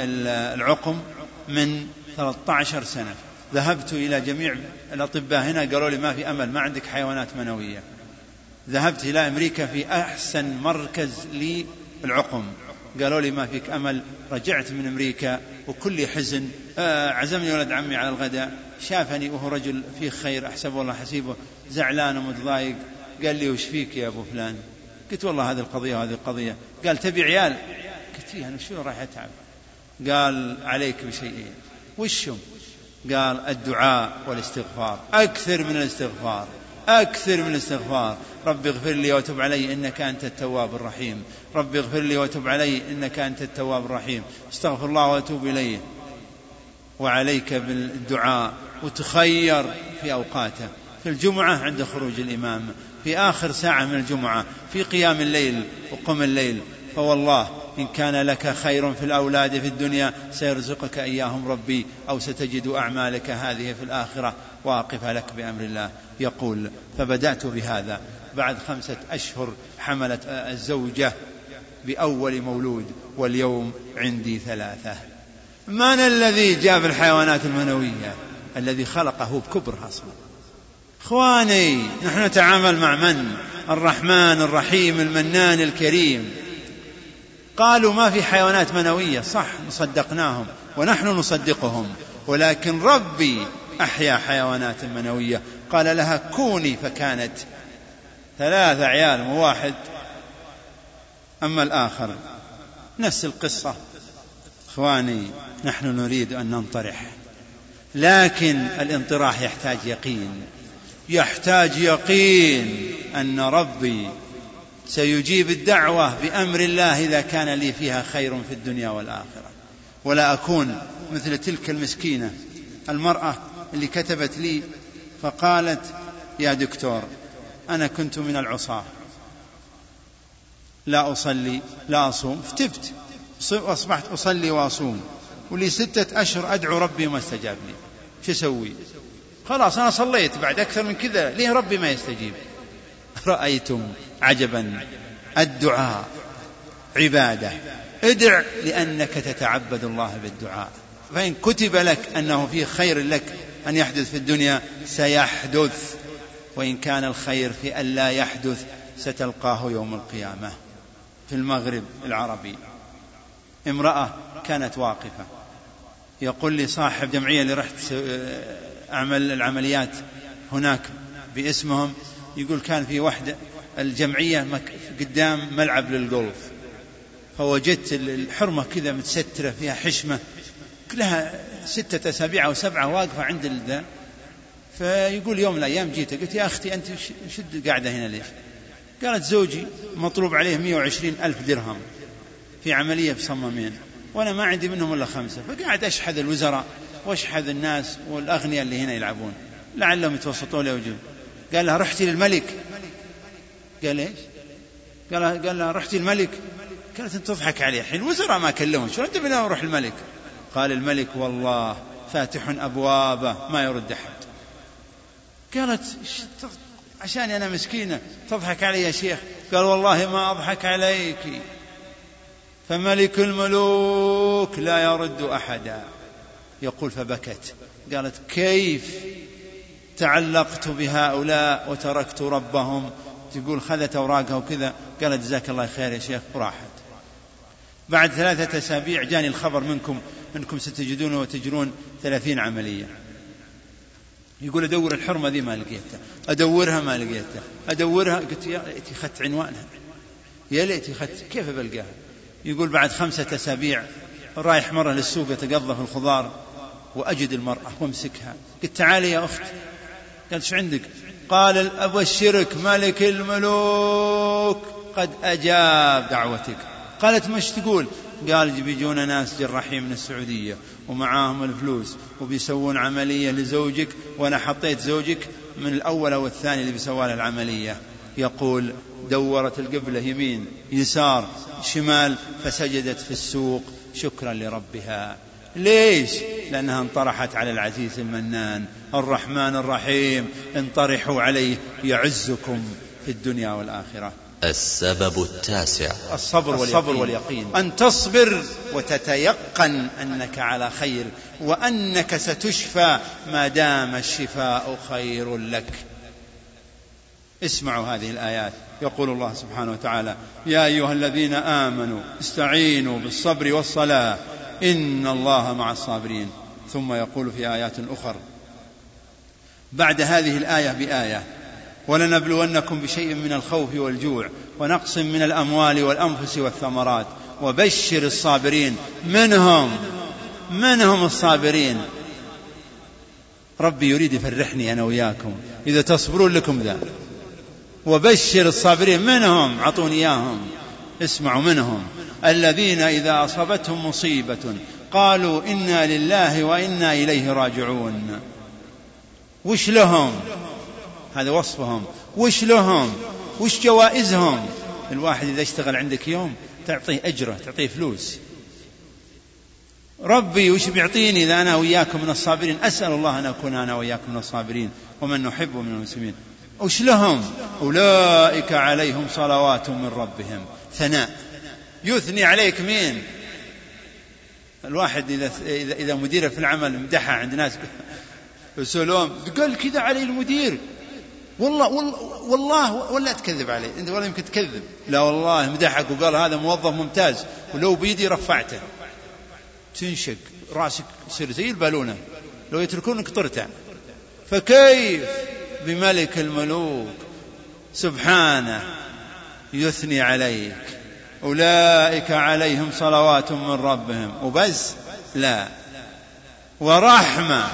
بالعقم من ثلاثة عشر سنة، ذهبت إلى جميع الأطباء هنا قالوا لي ما في أمل، ما عندك حيوانات منوية. ذهبت إلى أمريكا في أحسن مركز للعقم قالوا لي ما فيك أمل. رجعت من أمريكا وكل حزن. آه عزمني ولد عمي على الغداء، شافني وهو رجل فيه خير أحسبه الله حسيبه، زعلان ومتضايق. قال لي وش فيك يا أبو فلان؟ قلت والله هذه القضية وهذه القضية. قال تبي عيال؟ قلت فيها أنا شو راح أتعب. قال عليك بشيئين. وشهم؟ قال الدعاء والاستغفار، أكثر من الاستغفار، أكثر من الاستغفار. رب اغفر لي وتب علي إنك أنت التواب الرحيم، رب اغفر لي وتب علي إنك أنت التواب الرحيم. استغفر الله وأتوب إليه. وعليك بالدعاء، وتخير في أوقاته، في الجمعة عند خروج الإمام، في آخر ساعة من الجمعة، في قيام الليل وقم الليل. فوالله إن كان لك خير في الأولاد في الدنيا سيرزقك إياهم ربي، أو ستجد أعمالك هذه في الآخرة واقفة لك بأمر الله. يقول فبدأت بهذا بعد خمسة أشهر حملت الزوجة بأول مولود، واليوم عندي ثلاثة. من الذي جاب الحيوانات المنوية؟ الذي خلقه بكبرها أصلا. إخواني نحن نتعامل مع من؟ الرحمن الرحيم المنان الكريم. قالوا ما في حيوانات منوية، صح، نصدقناهم ونحن نصدقهم، ولكن ربي أحيا حيوانات منوية. قال لها كوني فكانت. ثلاثة عيال مو واحد. أما الآخر نفس القصة. إخواني نحن نريد أن ننطرح، لكن الانطراح يحتاج يقين، يحتاج يقين أن ربي سيجيب الدعوة بأمر الله إذا كان لي فيها خير في الدنيا والآخرة، ولا أكون مثل تلك المسكينة المرأة اللي كتبت لي فقالت يا دكتور أنا كنت من العصاة، لا أصلي لا أصوم، فتبت وأصبحت أصلي وأصوم، ولي ستة أشهر أدعو ربي وما استجاب لي، شو أسوي؟ خلاص أنا صليت بعد أكثر من كذا، ليه ربي ما يستجيب؟ رأيتم عجبا، الدعاء عبادة. ادع لأنك تتعبد الله بالدعاء، فإن كتب لك أنه فيه خير لك أن يحدث في الدنيا سيحدث، وإن كان الخير في أن لا يحدث ستلقاه يوم القيامة. في المغرب العربي امرأة كانت واقفة، يقول لي صاحب جمعية اللي رحت أعمل العمليات هناك باسمهم، يقول كان في واحدة الجمعية قدام ملعب للجولف، فوجدت الحرمة كذا متسترة فيها حشمة كلها ستة أسابيع أو سبعة واقفة عند الذا. فيقول يوم من الأيام جيت قلت يا أختي أنت شد قاعدة هنا ليش؟ قالت زوجي مطلوب عليه مئة وعشرين ألف درهم في عملية في صمامين، وأنا ما عندي منهم إلا خمسة، فقاعد أشحذ الوزراء وأشحذ الناس والأغنياء اللي هنا يلعبون لعلهم يتوسطوا لي وجود. قال لها رحتي للملك؟ قال إيش؟ قال لها, قال لها رحتي للملك؟ قالت أنت تضحك عليه، الحين الوزراء ما كلمون، شو أنت بنا أروح الملك؟ قال الملك والله فاتح أبوابه ما يرد أحد. قالت عشان أنا مسكينة تضحك علي يا شيخ؟ قال والله ما أضحك عليك، فملك الملوك لا يرد أحدا. يقول فبكت، قالت كيف تعلقت بهؤلاء وتركت ربهم؟ تقول خذت أوراقها وكذا. قالت جزاك الله خير يا شيخ وراحت. بعد ثلاثة أسابيع جاني الخبر منكم أنكم ستجدون وتجرون ثلاثين عملية. يقول أدور الحرمة ذي ما لقيتها، أدورها ما لقيتها، أدورها. قلت يا ليتي خدت عنوانها، يا ليتي خدت، كيف بلقاها؟ يقول بعد خمسة أسابيع رايح مرة للسوق أتقضى في الخضار وأجد المرأة وامسكها. قلت تعالي يا أخت. قالت شو عندك؟ قال أبشرك ملك الملوك قد أجاب دعوتك. قالت مش تقول؟ قال بيجونا ناس جراحين من السعودية ومعاهم الفلوس وبيسوون عملية لزوجك، وأنا حطيت زوجك من الأول أو الثاني اللي بيسوى له العملية. يقول دورت القبلة يمين يسار شمال فسجدت في السوق شكرا لربها. ليش؟ لأنها انطرحت على العزيز المنان الرحمن الرحيم. انطرحوا عليه يعزكم في الدنيا والآخرة. السبب التاسع الصبر واليقين. واليقين أن تصبر وتتيقن أنك على خير وأنك ستشفى ما دام الشفاء خير لك. اسمعوا هذه الآيات. يقول الله سبحانه وتعالى يا أيها الذين آمنوا استعينوا بالصبر والصلاة إن الله مع الصابرين. ثم يقول في آيات أخرى بعد هذه الآية بآية ولنبلونكم بشيء من الخوف والجوع ونقص من الأموال والأنفس والثمرات وبشر الصابرين. منهم منهم الصابرين. ربي يريد يفرحني أنا وياكم إذا تصبرون لكم ذا. وبشر الصابرين منهم، عطوني إياهم. اسمعوا منهم الذين إذا أصابتهم مصيبة قالوا إنا لله وإنا إليه راجعون. وش لهم؟ هذا وصفهم. وش لهم؟ وش جوائزهم؟ الواحد إذا اشتغل عندك يوم تعطيه أجره، تعطيه فلوس. ربي وش بيعطيني إذا أنا وياكم من الصابرين؟ أسأل الله أن أكون أنا وياكم من الصابرين ومن نحب من المسلمين. وش لهم؟ أولئك عليهم صلوات من ربهم. ثناء يثني عليك مين؟ الواحد إذا, إذا, إذا مدير في العمل مدحها عند ناس يسألون قال كذا علي المدير والله والله, والله ولا تكذب عليه أنت ولا يمكن تكذب. لا والله مدحك وقال هذا موظف ممتاز ولو بيدي رفعته. تنشق راسك يصير زي البالونة لو يتركونك طرته. فكيف بملك الملوك سبحانه يثني عليك أولئك عليهم صلوات من ربهم وبس؟ لا، ورحمة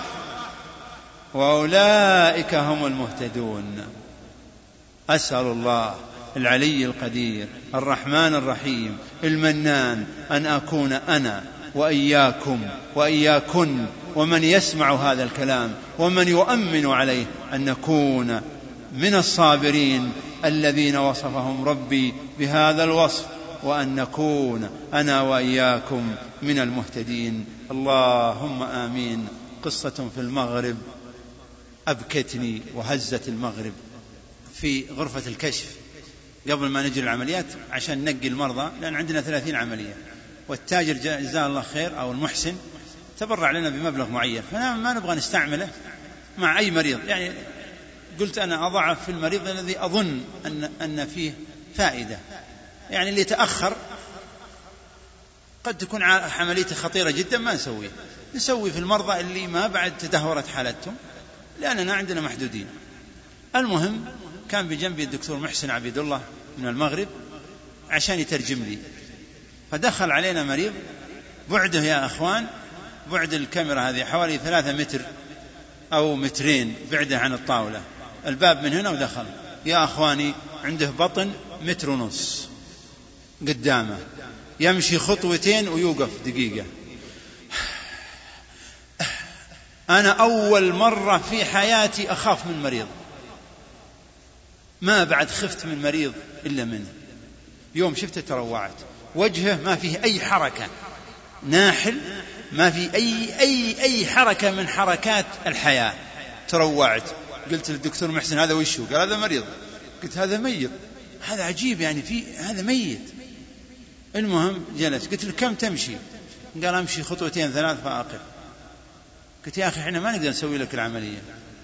وأولئك هم المهتدون. أسأل الله العلي القدير الرحمن الرحيم المنان أن أكون أنا وإياكم وإياكن ومن يسمع هذا الكلام ومن يؤمن عليه أن نكون من الصابرين الذين وصفهم ربي بهذا الوصف، وأن نكون أنا وإياكم من المهتدين. اللهم آمين. قصة في المغرب أبكتني وهزت المغرب. في غرفة الكشف قبل ما نجري العمليات عشان ننقي المرضى، لأن عندنا ثلاثين عملية، والتاجر جزاه الله خير أو المحسن تبرع لنا بمبلغ معين، فما نبغى نستعمله مع أي مريض. يعني قلت أنا أضعف في المريض الذي أظن أن, أن فيه فائدة. يعني اللي تأخر قد تكون عمليته خطيرة جدا ما نسويه، نسوي في المرضى اللي ما بعد تدهورت حالتهم، لأننا عندنا محدودين. المهم كان بجنبي الدكتور محسن عبيد الله من المغرب عشان يترجم لي. فدخل علينا مريض بعده يا أخوان، بعد الكاميرا هذه حوالي ثلاثة متر أو مترين بعده عن الطاولة، الباب من هنا ودخل. يا أخواني عنده بطن متر ونص قدامه، يمشي خطوتين ويوقف دقيقة. أنا أول مرة في حياتي أخاف من مريض، ما بعد خفت من مريض إلا منه. يوم شفته تروعت، وجهه ما فيه أي حركة، ناحل ما في أي, أي, أي حركة من حركات الحياة. تروعت، قلت للدكتور محسن هذا وشو؟ قال هذا مريض. قلت هذا ميت. هذا عجيب يعني، في هذا ميت. المهم جلس، قلت له كم تمشي؟ قال أمشي خطوتين ثلاث فأقف. قلت يا أخي إحنا ما نقدر نسوي لك العملية.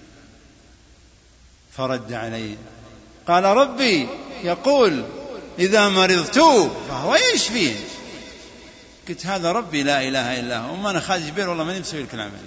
فرد علي قال ربي يقول إذا مرضت فهو يشفين. قلت هذا ربي لا إله إلا هو، وما أنا خالد جبير والله ما نسوي لك العملية.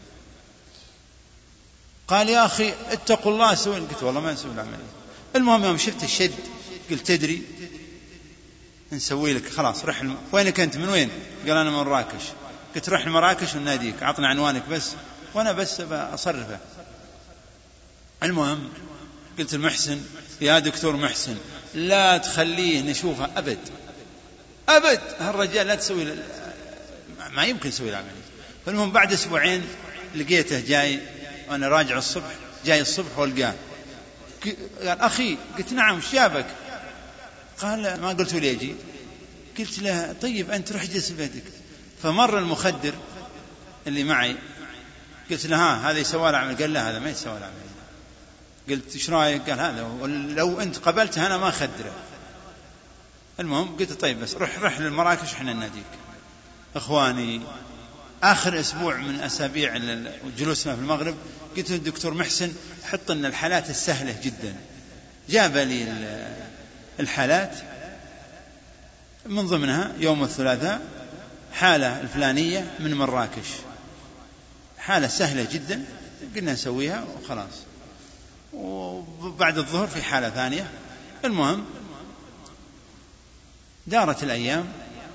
قال يا أخي اتقوا الله سوي. قلت والله ما نسوي العملية. المهم يوم شفت الشد قلت تدري نسوي لك خلاص، رح الم... وينك أنت من وين؟ قال أنا من مراكش. قلت رح مراكش وناديك، عطنا عنوانك بس وأنا بس أصرفه. المهم قلت المحسن يا دكتور محسن لا تخليه نشوفه أبد أبد، هالرجال لا تسوي ل... ما يمكن يسوي العملية. فالمهم بعد أسبوعين لقيته جاي وأنا راجع الصبح، جاي الصبح والقاه. قال أخي. قلت نعم وش جابك؟ قال ما قلت لي أجي. قلت له طيب أنت روح اجلس بيتك. فمر المخدر اللي معي، قلت له ها هذا يسوى له عمل؟ قال لا هذا ما يسوى له عمل. قلت ايش رايك؟ قال هذا لو أنت قبلته أنا ما أخدره. المهم قلت طيب بس روح روح للمراكش احنا نناديك. إخواني آخر أسبوع من أسابيع جلوسنا في المغرب قلت للدكتور محسن حط لنا الحالات السهلة جدا. جاب لي الحالات، من ضمنها يوم الثلاثاء حالة الفلانية من مراكش، حالة سهلة جدا قلنا نسويها وخلاص. وبعد الظهر في حالة ثانية. المهم دارت الأيام،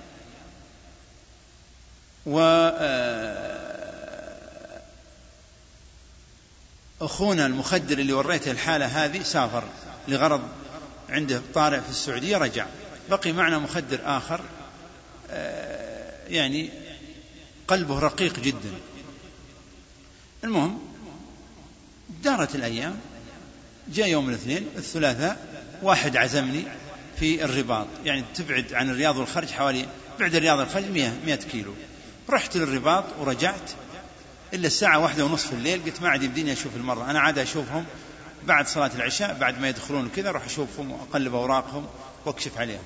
وأخونا المخدر اللي وريته الحالة هذه سافر لغرض عنده طارئ في السعودية، رجع. بقي معنا مخدر آخر يعني قلبه رقيق جدا. المهم دارت الأيام، جاء يوم الاثنين الثلاثاء واحد عزمني في الرباط، يعني تبعد عن الرياض والخرج حوالي، بعد الرياض والخرج مئة كيلو. رحت للرباط ورجعت إلا الساعة واحدة ونصف في الليل. قلت ما عاد يمديني أشوف المرة، أنا عاد أشوفهم بعد صلاة العشاء بعد ما يدخلون كذا، أروح أشوفهم وأقلب أوراقهم وأكشف عليهم.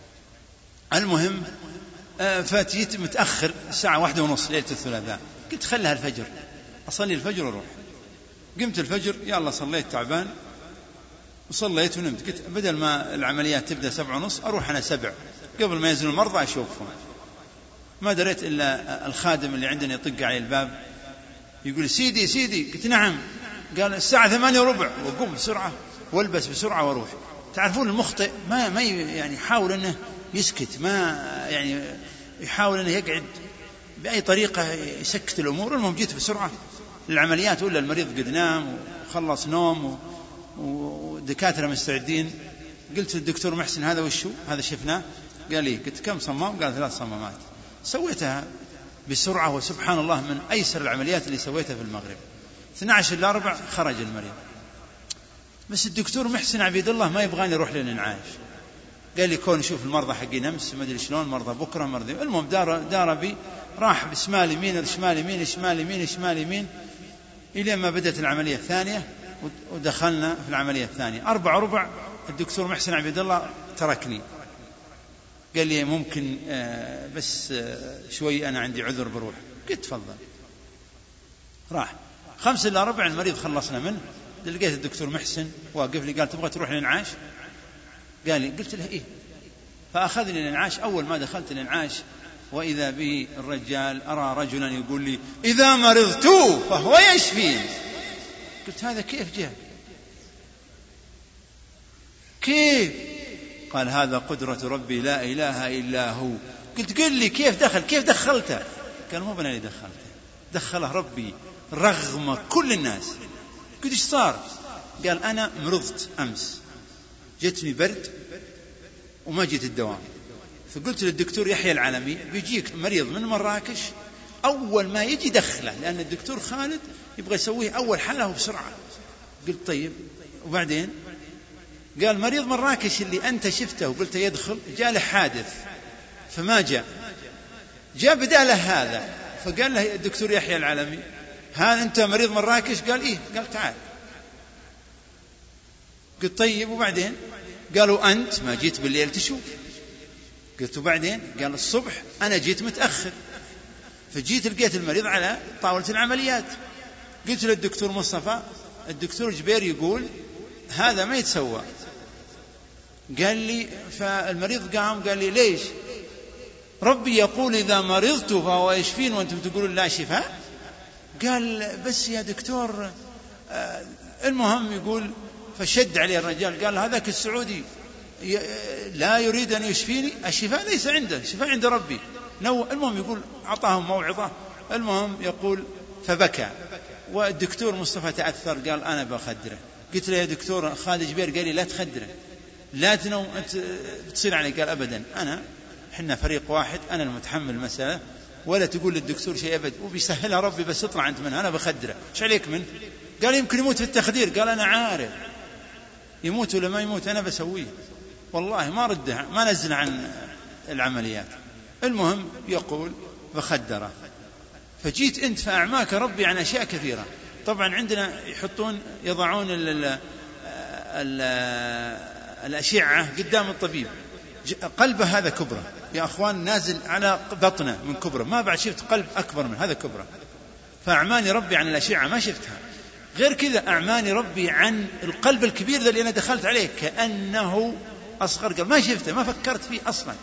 المهم فاتيت متأخر الساعة واحدة ونصف ليلة الثلاثاء. قلت خلها الفجر، أصلي الفجر وروح. قمت الفجر يلا صليت تعبان وصليت ونمت. قلت بدل ما العمليات تبدأ سبع ونص أروح أنا سبع قبل ما ينزل المرضى أشوفهم. ما دريت إلا الخادم اللي عندنا يطق علي الباب يقول سيدي سيدي. قلت نعم. قال الساعة ثمانية وربع. وقوم بسرعة والبس بسرعة واروح. تعرفون المخطئ ما ما يعني يحاول انه يسكت، ما يعني يحاول انه يقعد بأي طريقة يسكت الأمور. المهم جيت بسرعة للعمليات ولا المريض قد نام وخلص نوم ودكاترة مستعدين. قلت للدكتور محسن هذا وشو؟ هذا شفناه. قال لي. قلت كم صمام؟ قال ثلاث صمامات. سويتها بسرعة وسبحان الله من أيسر العمليات اللي سويتها في المغرب. اثني عشر إلا ربع خرج المريض. بس الدكتور محسن عبيد الله ما يبغاني يروح للإنعاش. قال لي كون يشوف المرضى حقين أمس ما أدري شلون، مرضى بكرة مرضى. المهم دار دار بي، راح بشمال يمين شمال يمين شمال يمين شمال يمين إلى ما بدأت العملية الثانية ودخلنا في العملية الثانية. أربع ربع الدكتور محسن عبيد الله تركني، قال لي ممكن آه بس آه شوي أنا عندي عذر بروح. قلت تفضل. راح خمسة إلا ربع المريض خلصنا منه. لقيت الدكتور محسن واقف لي قال تبغى تروح للإنعاش؟ قال لي. قلت له إيه. فأخذني للإنعاش. أول ما دخلت الإنعاش وإذا به الرجال أرى رجلا يقول لي إذا مرضت فهو يشفين. قلت هذا كيف جاء؟ كيف؟ قال هذا قدرة ربي لا إله إلا هو. قلت قل لي كيف دخل؟ كيف دخلته؟ قال مو بنا اللي دخلته، دخله ربي رغم كل الناس. قلت ايش صار؟ قال أنا مرضت أمس، جتني برد وما جيت الدوام. فقلت للدكتور يحيى العلمي بيجيك مريض من مراكش أول ما يجي دخله، لأن الدكتور خالد يبغى يسويه أول حالة بسرعة. قلت طيب وبعدين؟ قال مريض مراكش اللي أنت شفته وقلت يدخل جاء له حادث فما جاء، جاء بداله هذا فقال له الدكتور يحيى العلمي ها أنت مريض مراكش؟ قال إيه. قال تعال. قلت طيب وبعدين؟ قالوا أنت ما جيت بالليل تشوف. قلت وبعدين؟ قال الصبح أنا جيت متأخر فجيت لقيت المريض على طاولة العمليات. قلت للدكتور مصطفى الدكتور جبير يقول هذا ما يتسوى. قال لي فالمريض قام قال لي ليش؟ ربي يقول إذا مرضت فهو يشفين وأنتم تقولون لا شفاء. قال بس يا دكتور آه المهم يقول فشد عليه الرجال قال هذاك السعودي لا يريد أن يشفيني، الشفاء ليس عنده، الشفاء عند ربي. المهم يقول أعطاهم موعظة. المهم يقول فبكى والدكتور مصطفى تأثر قال أنا بخدره. قلت له يا دكتور خالد جبير قال لي لا تخدره لا تنو أنت بتصير عليك. قال أبدا أنا حنا فريق واحد أنا المتحمل المسألة ولا تقول للدكتور شيء أبد وبيسهلها ربي بس اطلع أنت منها أنا بخدره. إيش عليك منه؟ قال يمكن يموت في التخدير. قال أنا عارف يموت ولا ما يموت أنا بسويه والله ما رده ما نزل عن العمليات. المهم يقول فخدره. فجيت أنت فأعماك ربي عن أشياء كثيرة. طبعا عندنا يحطون يضعون ال ال ال الأشعة قدام الطبيب قلبه هذا كبرى يا أخوان نازل على بطنه من كبرى ما بعد شفت قلب أكبر من هذا كبرى. فأعماني ربي عن الأشعة ما شفتها. غير كذا أعماني ربي عن القلب الكبير اللي أنا دخلت عليه كأنه أصغر قلب ما شفته ما فكرت فيه أصلا.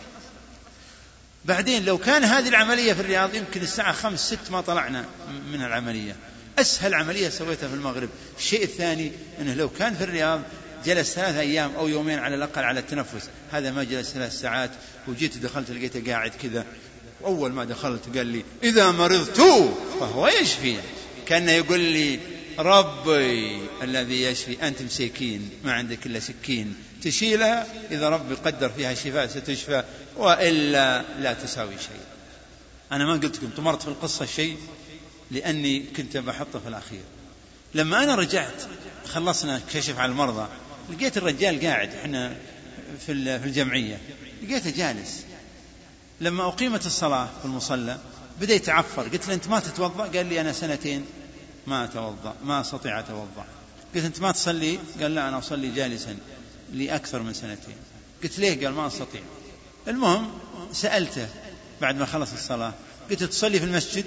بعدين لو كان هذه العملية في الرياض يمكن الساعة خمس ست ما طلعنا من العملية. أسهل عملية سويتها في المغرب. الشيء الثاني أنه لو كان في الرياض جلس ثلاثة أيام أو يومين على الأقل على التنفس. هذا ما جلس ثلاث ساعات وجيت دخلت لقيته قاعد كذا. أول ما دخلت قال لي إذا مرضت فهو يشفي. كان يقول لي ربي الذي يشفي أنت مسكين ما عندك إلا سكين تشيلها إذا ربي قدر فيها شفاء ستشفى وإلا لا تساوي شيء. أنا ما قلت لكم طمرت في القصة شيء لأني كنت بحطه في الأخير. لما أنا رجعت خلصنا كشف على المرضى لقيت الرجال قاعد إحنا في الجمعية لقيته جالس. لما أقيمت الصلاة في المصلى بدأ يتعفر. قلت له أنت ما تتوضأ؟ قال لي أنا سنتين ما أتوضأ ما أستطيع أتوضأ. قلت أنت ما تصلي؟ قال لا أنا أصلي جالسا لأكثر من سنتين. قلت ليه؟ قال ما أستطيع. المهم سألته بعد ما خلص الصلاة قلت تصلي في المسجد؟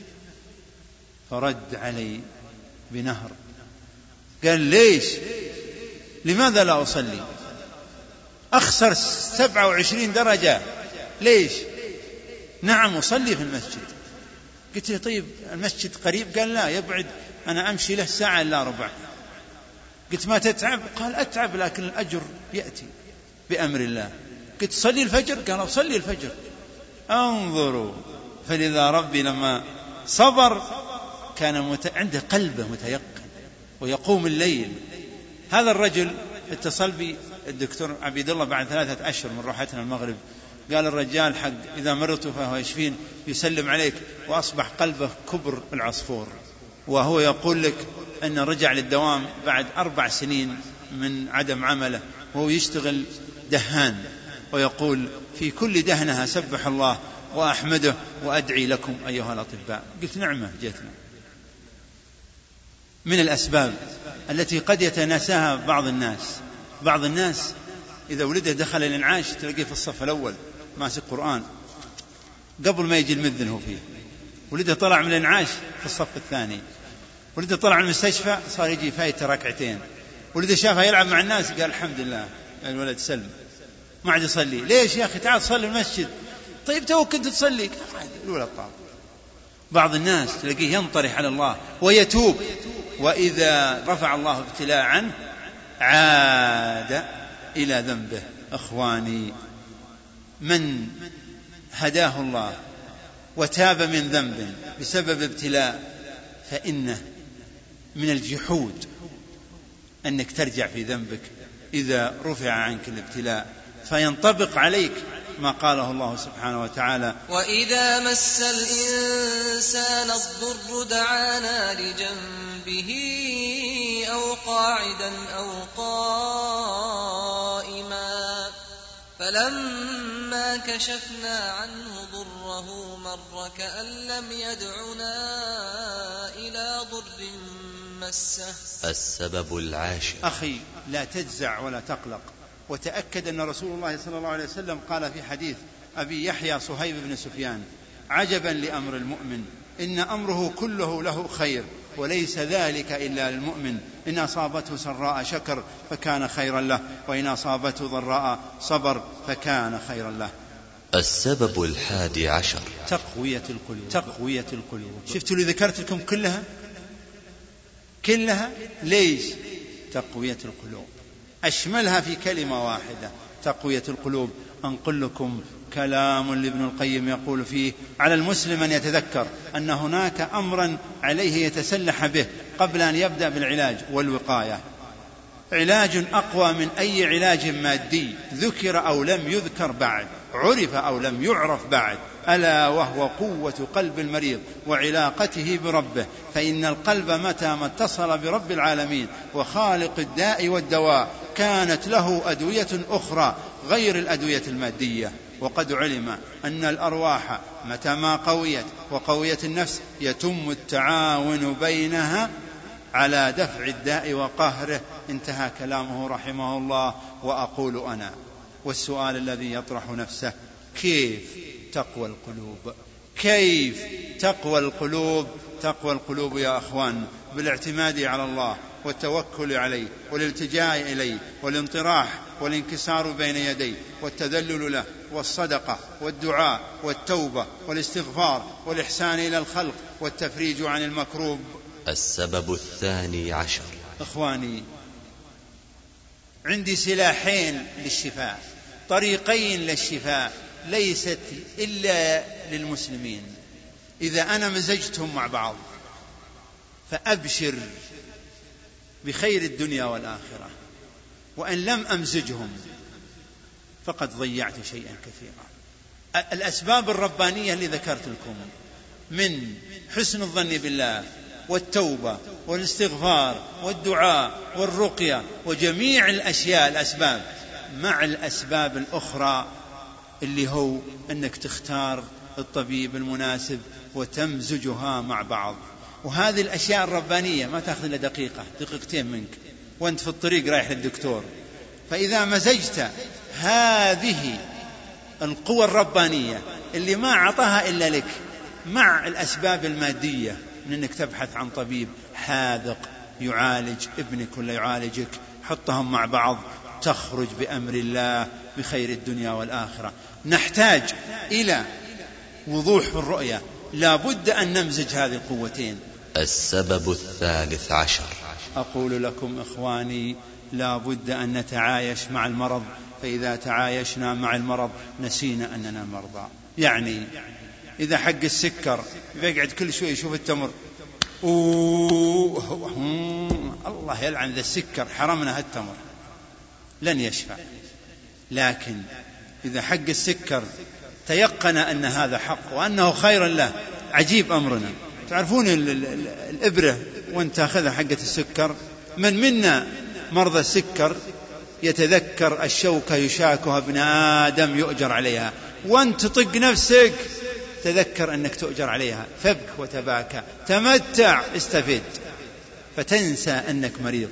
فرد علي بنهر قال ليش؟ لماذا لا أصلي؟ أخسر سبعة وعشرين درجة ليش؟ نعم أصلي في المسجد. قلت له طيب المسجد قريب؟ قال لا يبعد أنا أمشي له ساعة إلا ربع. قلت ما تتعب؟ قال أتعب لكن الأجر يأتي بأمر الله. قلت صلي الفجر؟ قال أصلي الفجر. انظروا فلذا ربي لما صبر كان مت... عنده قلبه متيقن ويقوم الليل. هذا الرجل اتصل بي الدكتور عبيد الله بعد ثلاثة أشهر من روحتنا المغرب قال الرجال حق إذا مرضت فهو يشفين يسلم عليك وأصبح قلبه كبر العصفور. وهو يقول لك أن رجع للدوام بعد أربع سنين من عدم عمله وهو يشتغل دهان ويقول في كل دهنها سبح الله وأحمده وأدعي لكم أيها الأطباء. قلت نعمة جتنا. من الأسباب التي قد يتناساها بعض الناس بعض الناس إذا ولده دخل الإنعاش تلاقيه في الصف الأول ماسك قرآن قبل ما يجي المذن هو فيه. ولده طلع من الإنعاش في الصف الثاني. ولده طلع من المستشفى صار يجي فايت ركعتين. ولده شافه يلعب مع الناس قال الحمد لله الولد سلم ما عاد يصلي. ليش يا أخي تعال صلي المسجد؟ طيب تو كنت تصلي الولد طاب. بعض الناس تلاقيه ينطرح على الله ويتوب وإذا رفع الله ابتلاء عنه عاد إلى ذنبه. أخواني من هداه الله وتاب من ذنب بسبب ابتلاء فإنه من الجحود أنك ترجع في ذنبك إذا رفع عنك الابتلاء فينطبق عليك ما قاله الله سبحانه وتعالى وإذا مس الإنسان الضر دعانا لجنبه أو قاعدا أو قائما فلما كشفنا عنه ضره مر كأن لم يدعنا إلى ضر مسه. السبب العاشر. أخي لا تجزع ولا تقلق، وتأكد أن رسول الله صلى الله عليه وسلم قال في حديث أبي يحيى صهيب بن سفيان: عجبا لأمر المؤمن، إن أمره كله له خير، وليس ذلك إلا للمؤمن، إن أصابته سراء شكر فكان خيرا له، وإن أصابته ضراء صبر فكان خيرا له. السبب الحادي عشر. تقوية القلوب. تقوية القلوب. شفتوا اللي ذكرت لكم كلها كلها ليش؟ تقوية القلوب، أشملها في كلمة واحدة: تقوية القلوب. أنقل لكم كلام لابن القيم يقول فيه: على المسلم أن يتذكر أن هناك أمرا عليه يتسلح به قبل أن يبدأ بالعلاج والوقاية. علاج أقوى من أي علاج مادي ذكر أو لم يذكر بعد، عرف أو لم يعرف بعد، ألا وهو قوة قلب المريض وعلاقته بربه. فإن القلب متى ما اتصل برب العالمين وخالق الداء والدواء كانت له أدوية أخرى غير الأدوية المادية. وقد علم أن الأرواح متى ما قويت وقويت النفس يتم التعاون بينها على دفع الداء وقهره. انتهى كلامه رحمه الله. وأقول أنا، والسؤال الذي يطرح نفسه: كيف تقوى القلوب؟ كيف تقوى القلوب؟ تقوى القلوب يا أخوان بالاعتماد على الله والتوكل عليه والالتجاء إليه والانطراح والانكسار بين يديه والتذلل له والصدقة والدعاء والتوبة والاستغفار والإحسان إلى الخلق والتفريج عن المكروب. السبب الثاني عشر. إخواني، عندي سلاحين للشفاء، طريقين للشفاء، ليست إلا للمسلمين. إذا أنا مزجتهم مع بعض فأبشر بخير الدنيا والآخرة، وأن لم أمزجهم فقد ضيعت شيئا كثيرا. الأسباب الربانية اللي ذكرت لكم من حسن الظن بالله والتوبة والاستغفار والدعاء والرقية وجميع الأشياء الأسباب، مع الأسباب الأخرى اللي هو أنك تختار الطبيب المناسب وتمزجها مع بعض. وهذه الأشياء الربانية ما تأخذ إلا دقيقة دقيقتين منك وأنت في الطريق رايح للدكتور. فإذا مزجت هذه القوى الربانية اللي ما عطاها إلا لك مع الأسباب المادية من أنك تبحث عن طبيب حاذق يعالج ابنك ولا يعالجك، حطهم مع بعض تخرج بأمر الله بخير الدنيا والآخرة. نحتاج إلى وضوح في الرؤية، لا بد أن نمزج هذه القوتين. السبب الثالث عشر. أقول لكم إخواني، لا بد أن نتعايش مع المرض، فإذا تعايشنا مع المرض نسينا أننا مرضى. يعني إذا حق السكر بيقعد كل شوي يشوف التمر، أوه الله يلعن ذا السكر حرمنا هالتمر، لن يشفع. لكن إذا حق السكر تيقن أن هذا حق وأنه خير له، عجيب أمرنا. تعرفون الإبرة وانت أخذها حقة السكر، من منا مرضى السكر يتذكر الشوكة يشاكها ابن آدم يؤجر عليها، وانت تطق نفسك تذكر أنك تؤجر عليها، فبك وتباكى، تمتع، استفد، فتنسى أنك مريض.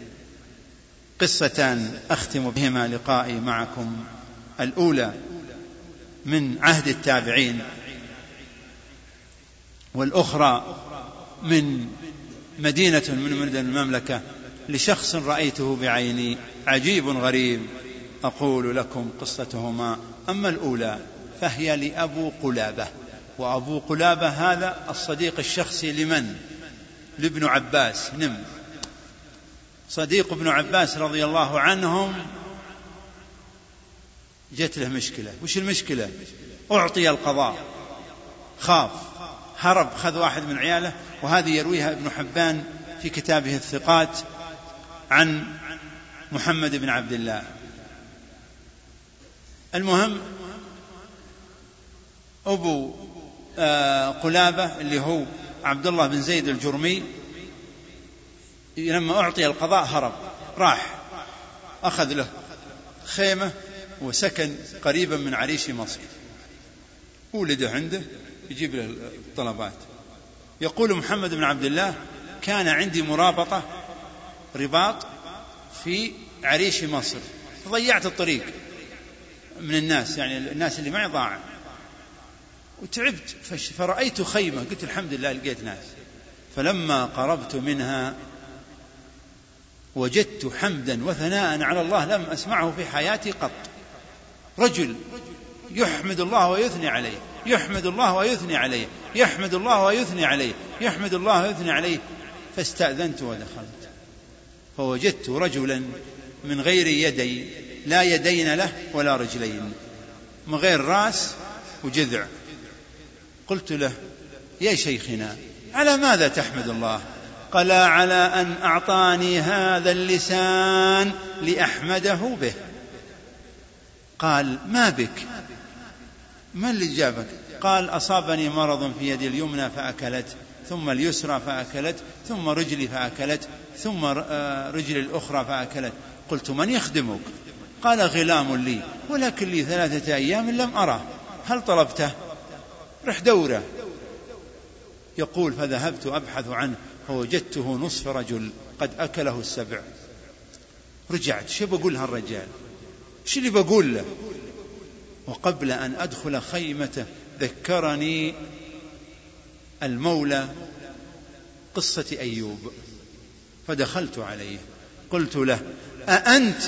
قصتان أختم بهما لقائي معكم. الأولى من عهد التابعين، والأخرى من مدينة من مدن المملكة لشخص رأيته بعيني، عجيب غريب. أقول لكم قصتهما. أما الأولى فهي لأبو قلابة، وأبو قلابة هذا الصديق الشخصي لمن؟ لابن عباس. نم صديق ابن عباس رضي الله عنهم جت له مشكلة. وش المشكلة؟ أعطي القضاء، خاف، هرب، خذ واحد من عياله، وهذه يرويها ابن حبان في كتابه الثقات عن محمد بن عبد الله. المهم أبو قلابة اللي هو عبد الله بن زيد الجرمي لما أعطي القضاء هرب، راح أخذ له خيمة وسكن قريبا من عريش مصر، ولده عنده يجيب له الطلبات. يقول محمد بن عبد الله: كان عندي مرابطة رباط في عريش مصر، ضيعت الطريق من الناس، يعني الناس اللي معي ضاع، وتعبت فرأيت خيمة، قلت الحمد لله لقيت ناس. فلما قربت منها وجدت حمدا وثناء على الله لم أسمعه في حياتي قط. رجل يحمد الله ويثني عليه، يحمد الله ويثني عليه، يحمد الله ويثني عليه، يحمد الله ويثني عليه. فاستأذنت ودخلت، فوجدت رجلا من غير يدي، لا يدين له ولا رجلين، من غير رأس وجذع. قلت له: يا شيخنا، على ماذا تحمد الله؟ قال: على أن أعطاني هذا اللسان لأحمده به. قال: ما بك؟ ما اللي جابك؟ قال: أصابني مرض في يدي اليمنى فأكلت، ثم اليسرى فأكلت، ثم رجلي فأكلت، ثم رجلي الأخرى فأكلت. قلت: من يخدمك؟ قال: غلام لي، ولكن لي ثلاثة أيام لم أراه، هل طلبته؟ رح دوره. يقول: فذهبت أبحث عنه فوجدته نصف رجل قد أكله السبع. رجعت، شو بقول هالرجال؟ شو اللي بقول له؟ وقبل أن أدخل خيمته ذكرني المولى قصة أيوب، فدخلت عليه قلت له: أأنت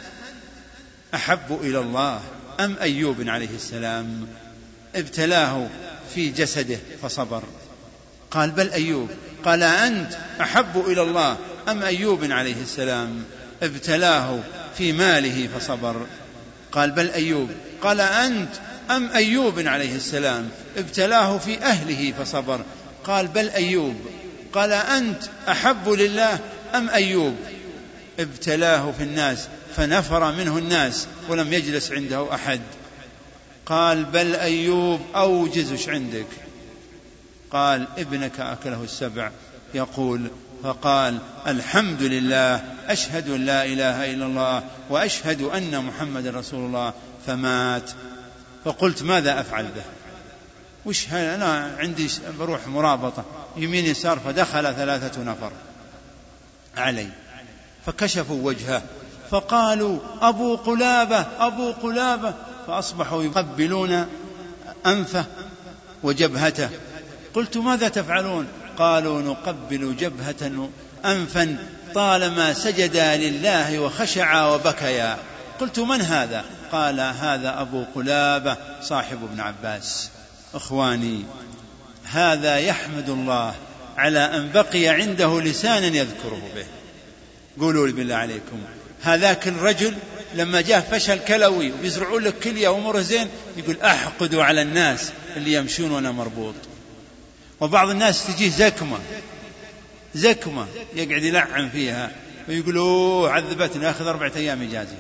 أحب إلى الله أم أيوب عليه السلام؟ ابتلاه في جسده فصبر. قال: بل أيوب. قال: أنت أحب إلى الله أم أيوب عليه السلام؟ ابتلاه في ماله فصبر. قال: بل أيوب. قال: أنت أم أيوب عليه السلام؟ ابتلاه في أهله فصبر. قال: بل أيوب. قال: أنت أحب لله أم أيوب؟ ابتلاه في الناس فنفر منه الناس ولم يجلس عنده أحد. قال: بل أيوب. أوجزش عندك؟ قال: ابنك أكله السبع. يقول: فقال: الحمد لله، أشهد أن لا إله إلا الله وأشهد أن محمد رسول الله. فمات. فقلت: ماذا أفعل به؟ وش أنا عندي بروح مرابطة يمين يسار، فدخل ثلاثة نفر علي فكشفوا وجهه فقالوا: أبو قلابة، أبو قلابة، فأصبحوا يقبلون أنفه وجبهته. قلت: ماذا تفعلون؟ قالوا: نقبل جبهة أنفا طالما سجدا لله وخشعا وبكيا. قلت: من هذا؟ قال: هذا أبو قلابة صاحب ابن عباس. أخواني، هذا يحمد الله على أن بقي عنده لسانا يذكره به. قولوا لي بالله عليكم، هذاك الرجل لما جاء فشل كلوي ويزرعون لك كلية وأمره زين، يقول: أحقدوا على الناس اللي يمشون وأنا مربوط. وبعض الناس تجيه زكمة زكمة يقعد يلعن فيها ويقولوا: عذبتني، أخذ أربعة أيام إجازة.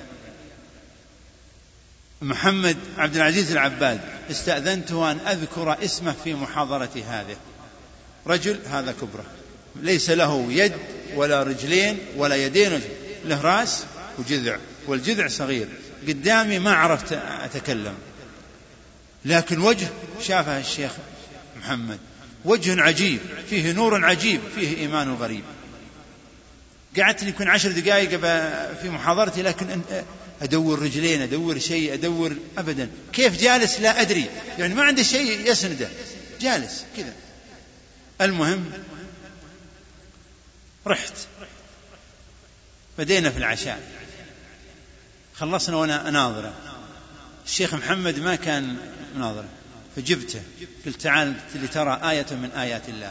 محمد عبد العزيز العباد استأذنته أن أذكر اسمه في محاضرة هذه. رجل هذا كبره، ليس له يد ولا رجلين ولا يدين، له رأس وجذع، والجذع صغير قدامي ما عرفت أتكلم، لكن وجه شافه الشيخ محمد، وجه عجيب فيه نور عجيب فيه إيمان غريب. قعدت لي يكون عشر دقائق في محاضرتي، لكن أدور رجلين، أدور شيء، أدور أبدا. كيف جالس لا أدري، يعني ما عنده شيء يسنده، جالس كذا. المهم رحت، بدينا في العشاء، خلصنا وأنا أناظره. الشيخ محمد ما كان مناظره، فجبته قلت: تعال لترى آية من آيات الله.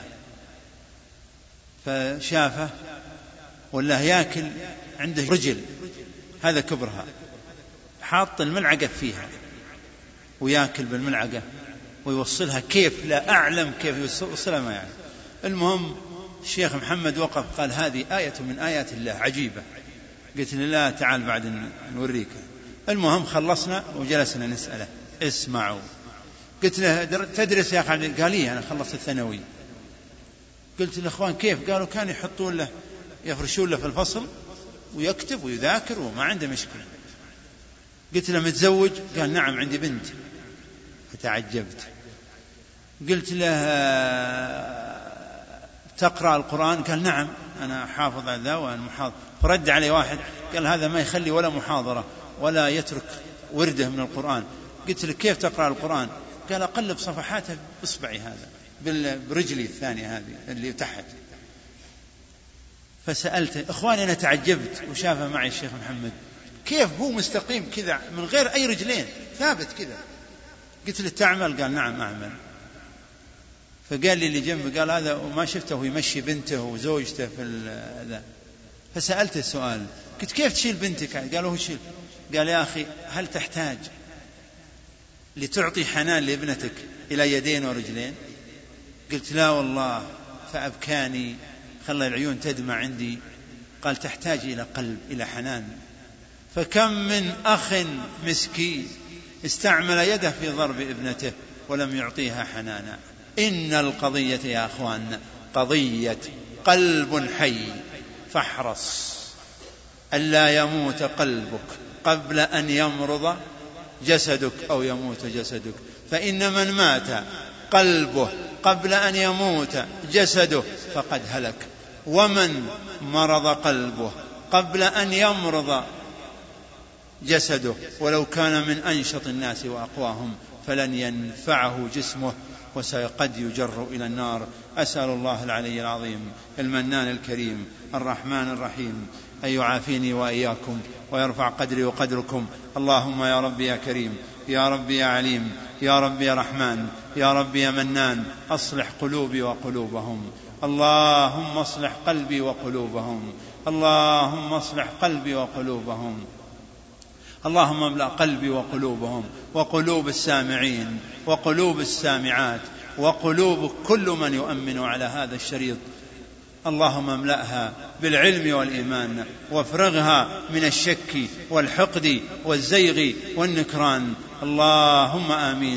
فشافه والله ياكل عنده رجل، هذا كبرها، حاط الملعقة فيها وياكل بالملعقة ويوصلها كيف لا أعلم كيف يوصلها ما يعني. المهم الشيخ محمد وقف قال: هذه آية من آيات الله عجيبة. قلت له: لا، تعال بعد نوريك. المهم خلصنا وجلسنا نسأله: اسمعوا. قلت له: تدرس يا أخي؟ قال: لي أنا خلصت الثانوي. قلت للأخوان: كيف؟ قالوا: كانوا يحطون له، يفرشون له في الفصل ويكتب ويذاكر وما عنده مشكلة. قلت له متزوج؟ قال نعم عندي بنت. فتعجبت. قلت له تقرأ القرآن؟ قال نعم أنا حافظ على ذا وأنا محاضر. فرد علي واحد قال هذا ما يخلي ولا محاضرة ولا يترك ورده من القرآن. قلت له كيف تقرأ القرآن؟ قال أقلب صفحاته بإصبعي هذا برجلي الثانية هذه اللي تحت. فسألته إخواني أنا تعجبت وشافه معي الشيخ محمد كيف هو مستقيم كذا من غير أي رجلين ثابت كذا. قلت له تعمل؟ قال نعم أعمل. فقال لي اللي جنبه قال هذا وما شفته يمشي بنته وزوجته في ذا. فسألته السؤال قلت كيف تشيل بنتك؟ قالوا هو شيل. قال يا أخي هل تحتاج لتعطي حنان لابنتك إلى يدين ورجلين؟ قلت لا والله. فأبكاني خلى العيون تدمع عندي. قال تحتاج إلى قلب إلى حنان. فكم من أخ مسكين استعمل يده في ضرب ابنته ولم يعطيها حنانا. إن القضية يا أخوان قضية قلب حي، فاحرص ألا يموت قلبك قبل أن يمرض جسدك أو يموت جسدك. فإن من مات قلبه قبل أن يموت جسده فقد هلك، ومن مرض قلبه قبل أن يمرض جسده ولو كان من أنشط الناس وأقواهم فلن ينفعه جسمه وسيقد يجر إلى النار. أسأل الله العلي العظيم المنان الكريم الرحمن الرحيم أن يعافيني وإياكم ويرفع قدري وقدركم. اللهم يا رب يا كريم، يا رب يا عليم، يا رب يا رحمن، يا رب يا منان، أصلح قلوبي وقلوبهم. اللهم اصلح قلبي وقلوبهم، اللهم اصلح قلبي وقلوبهم. اللهم املأ قلبي وقلوبهم وقلوب السامعين وقلوب السامعات وقلوب كل من يؤمن على هذا الشريط. اللهم املأها بالعلم والإيمان وافرغها من الشك والحقد والزيغ والنكران. اللهم آمين.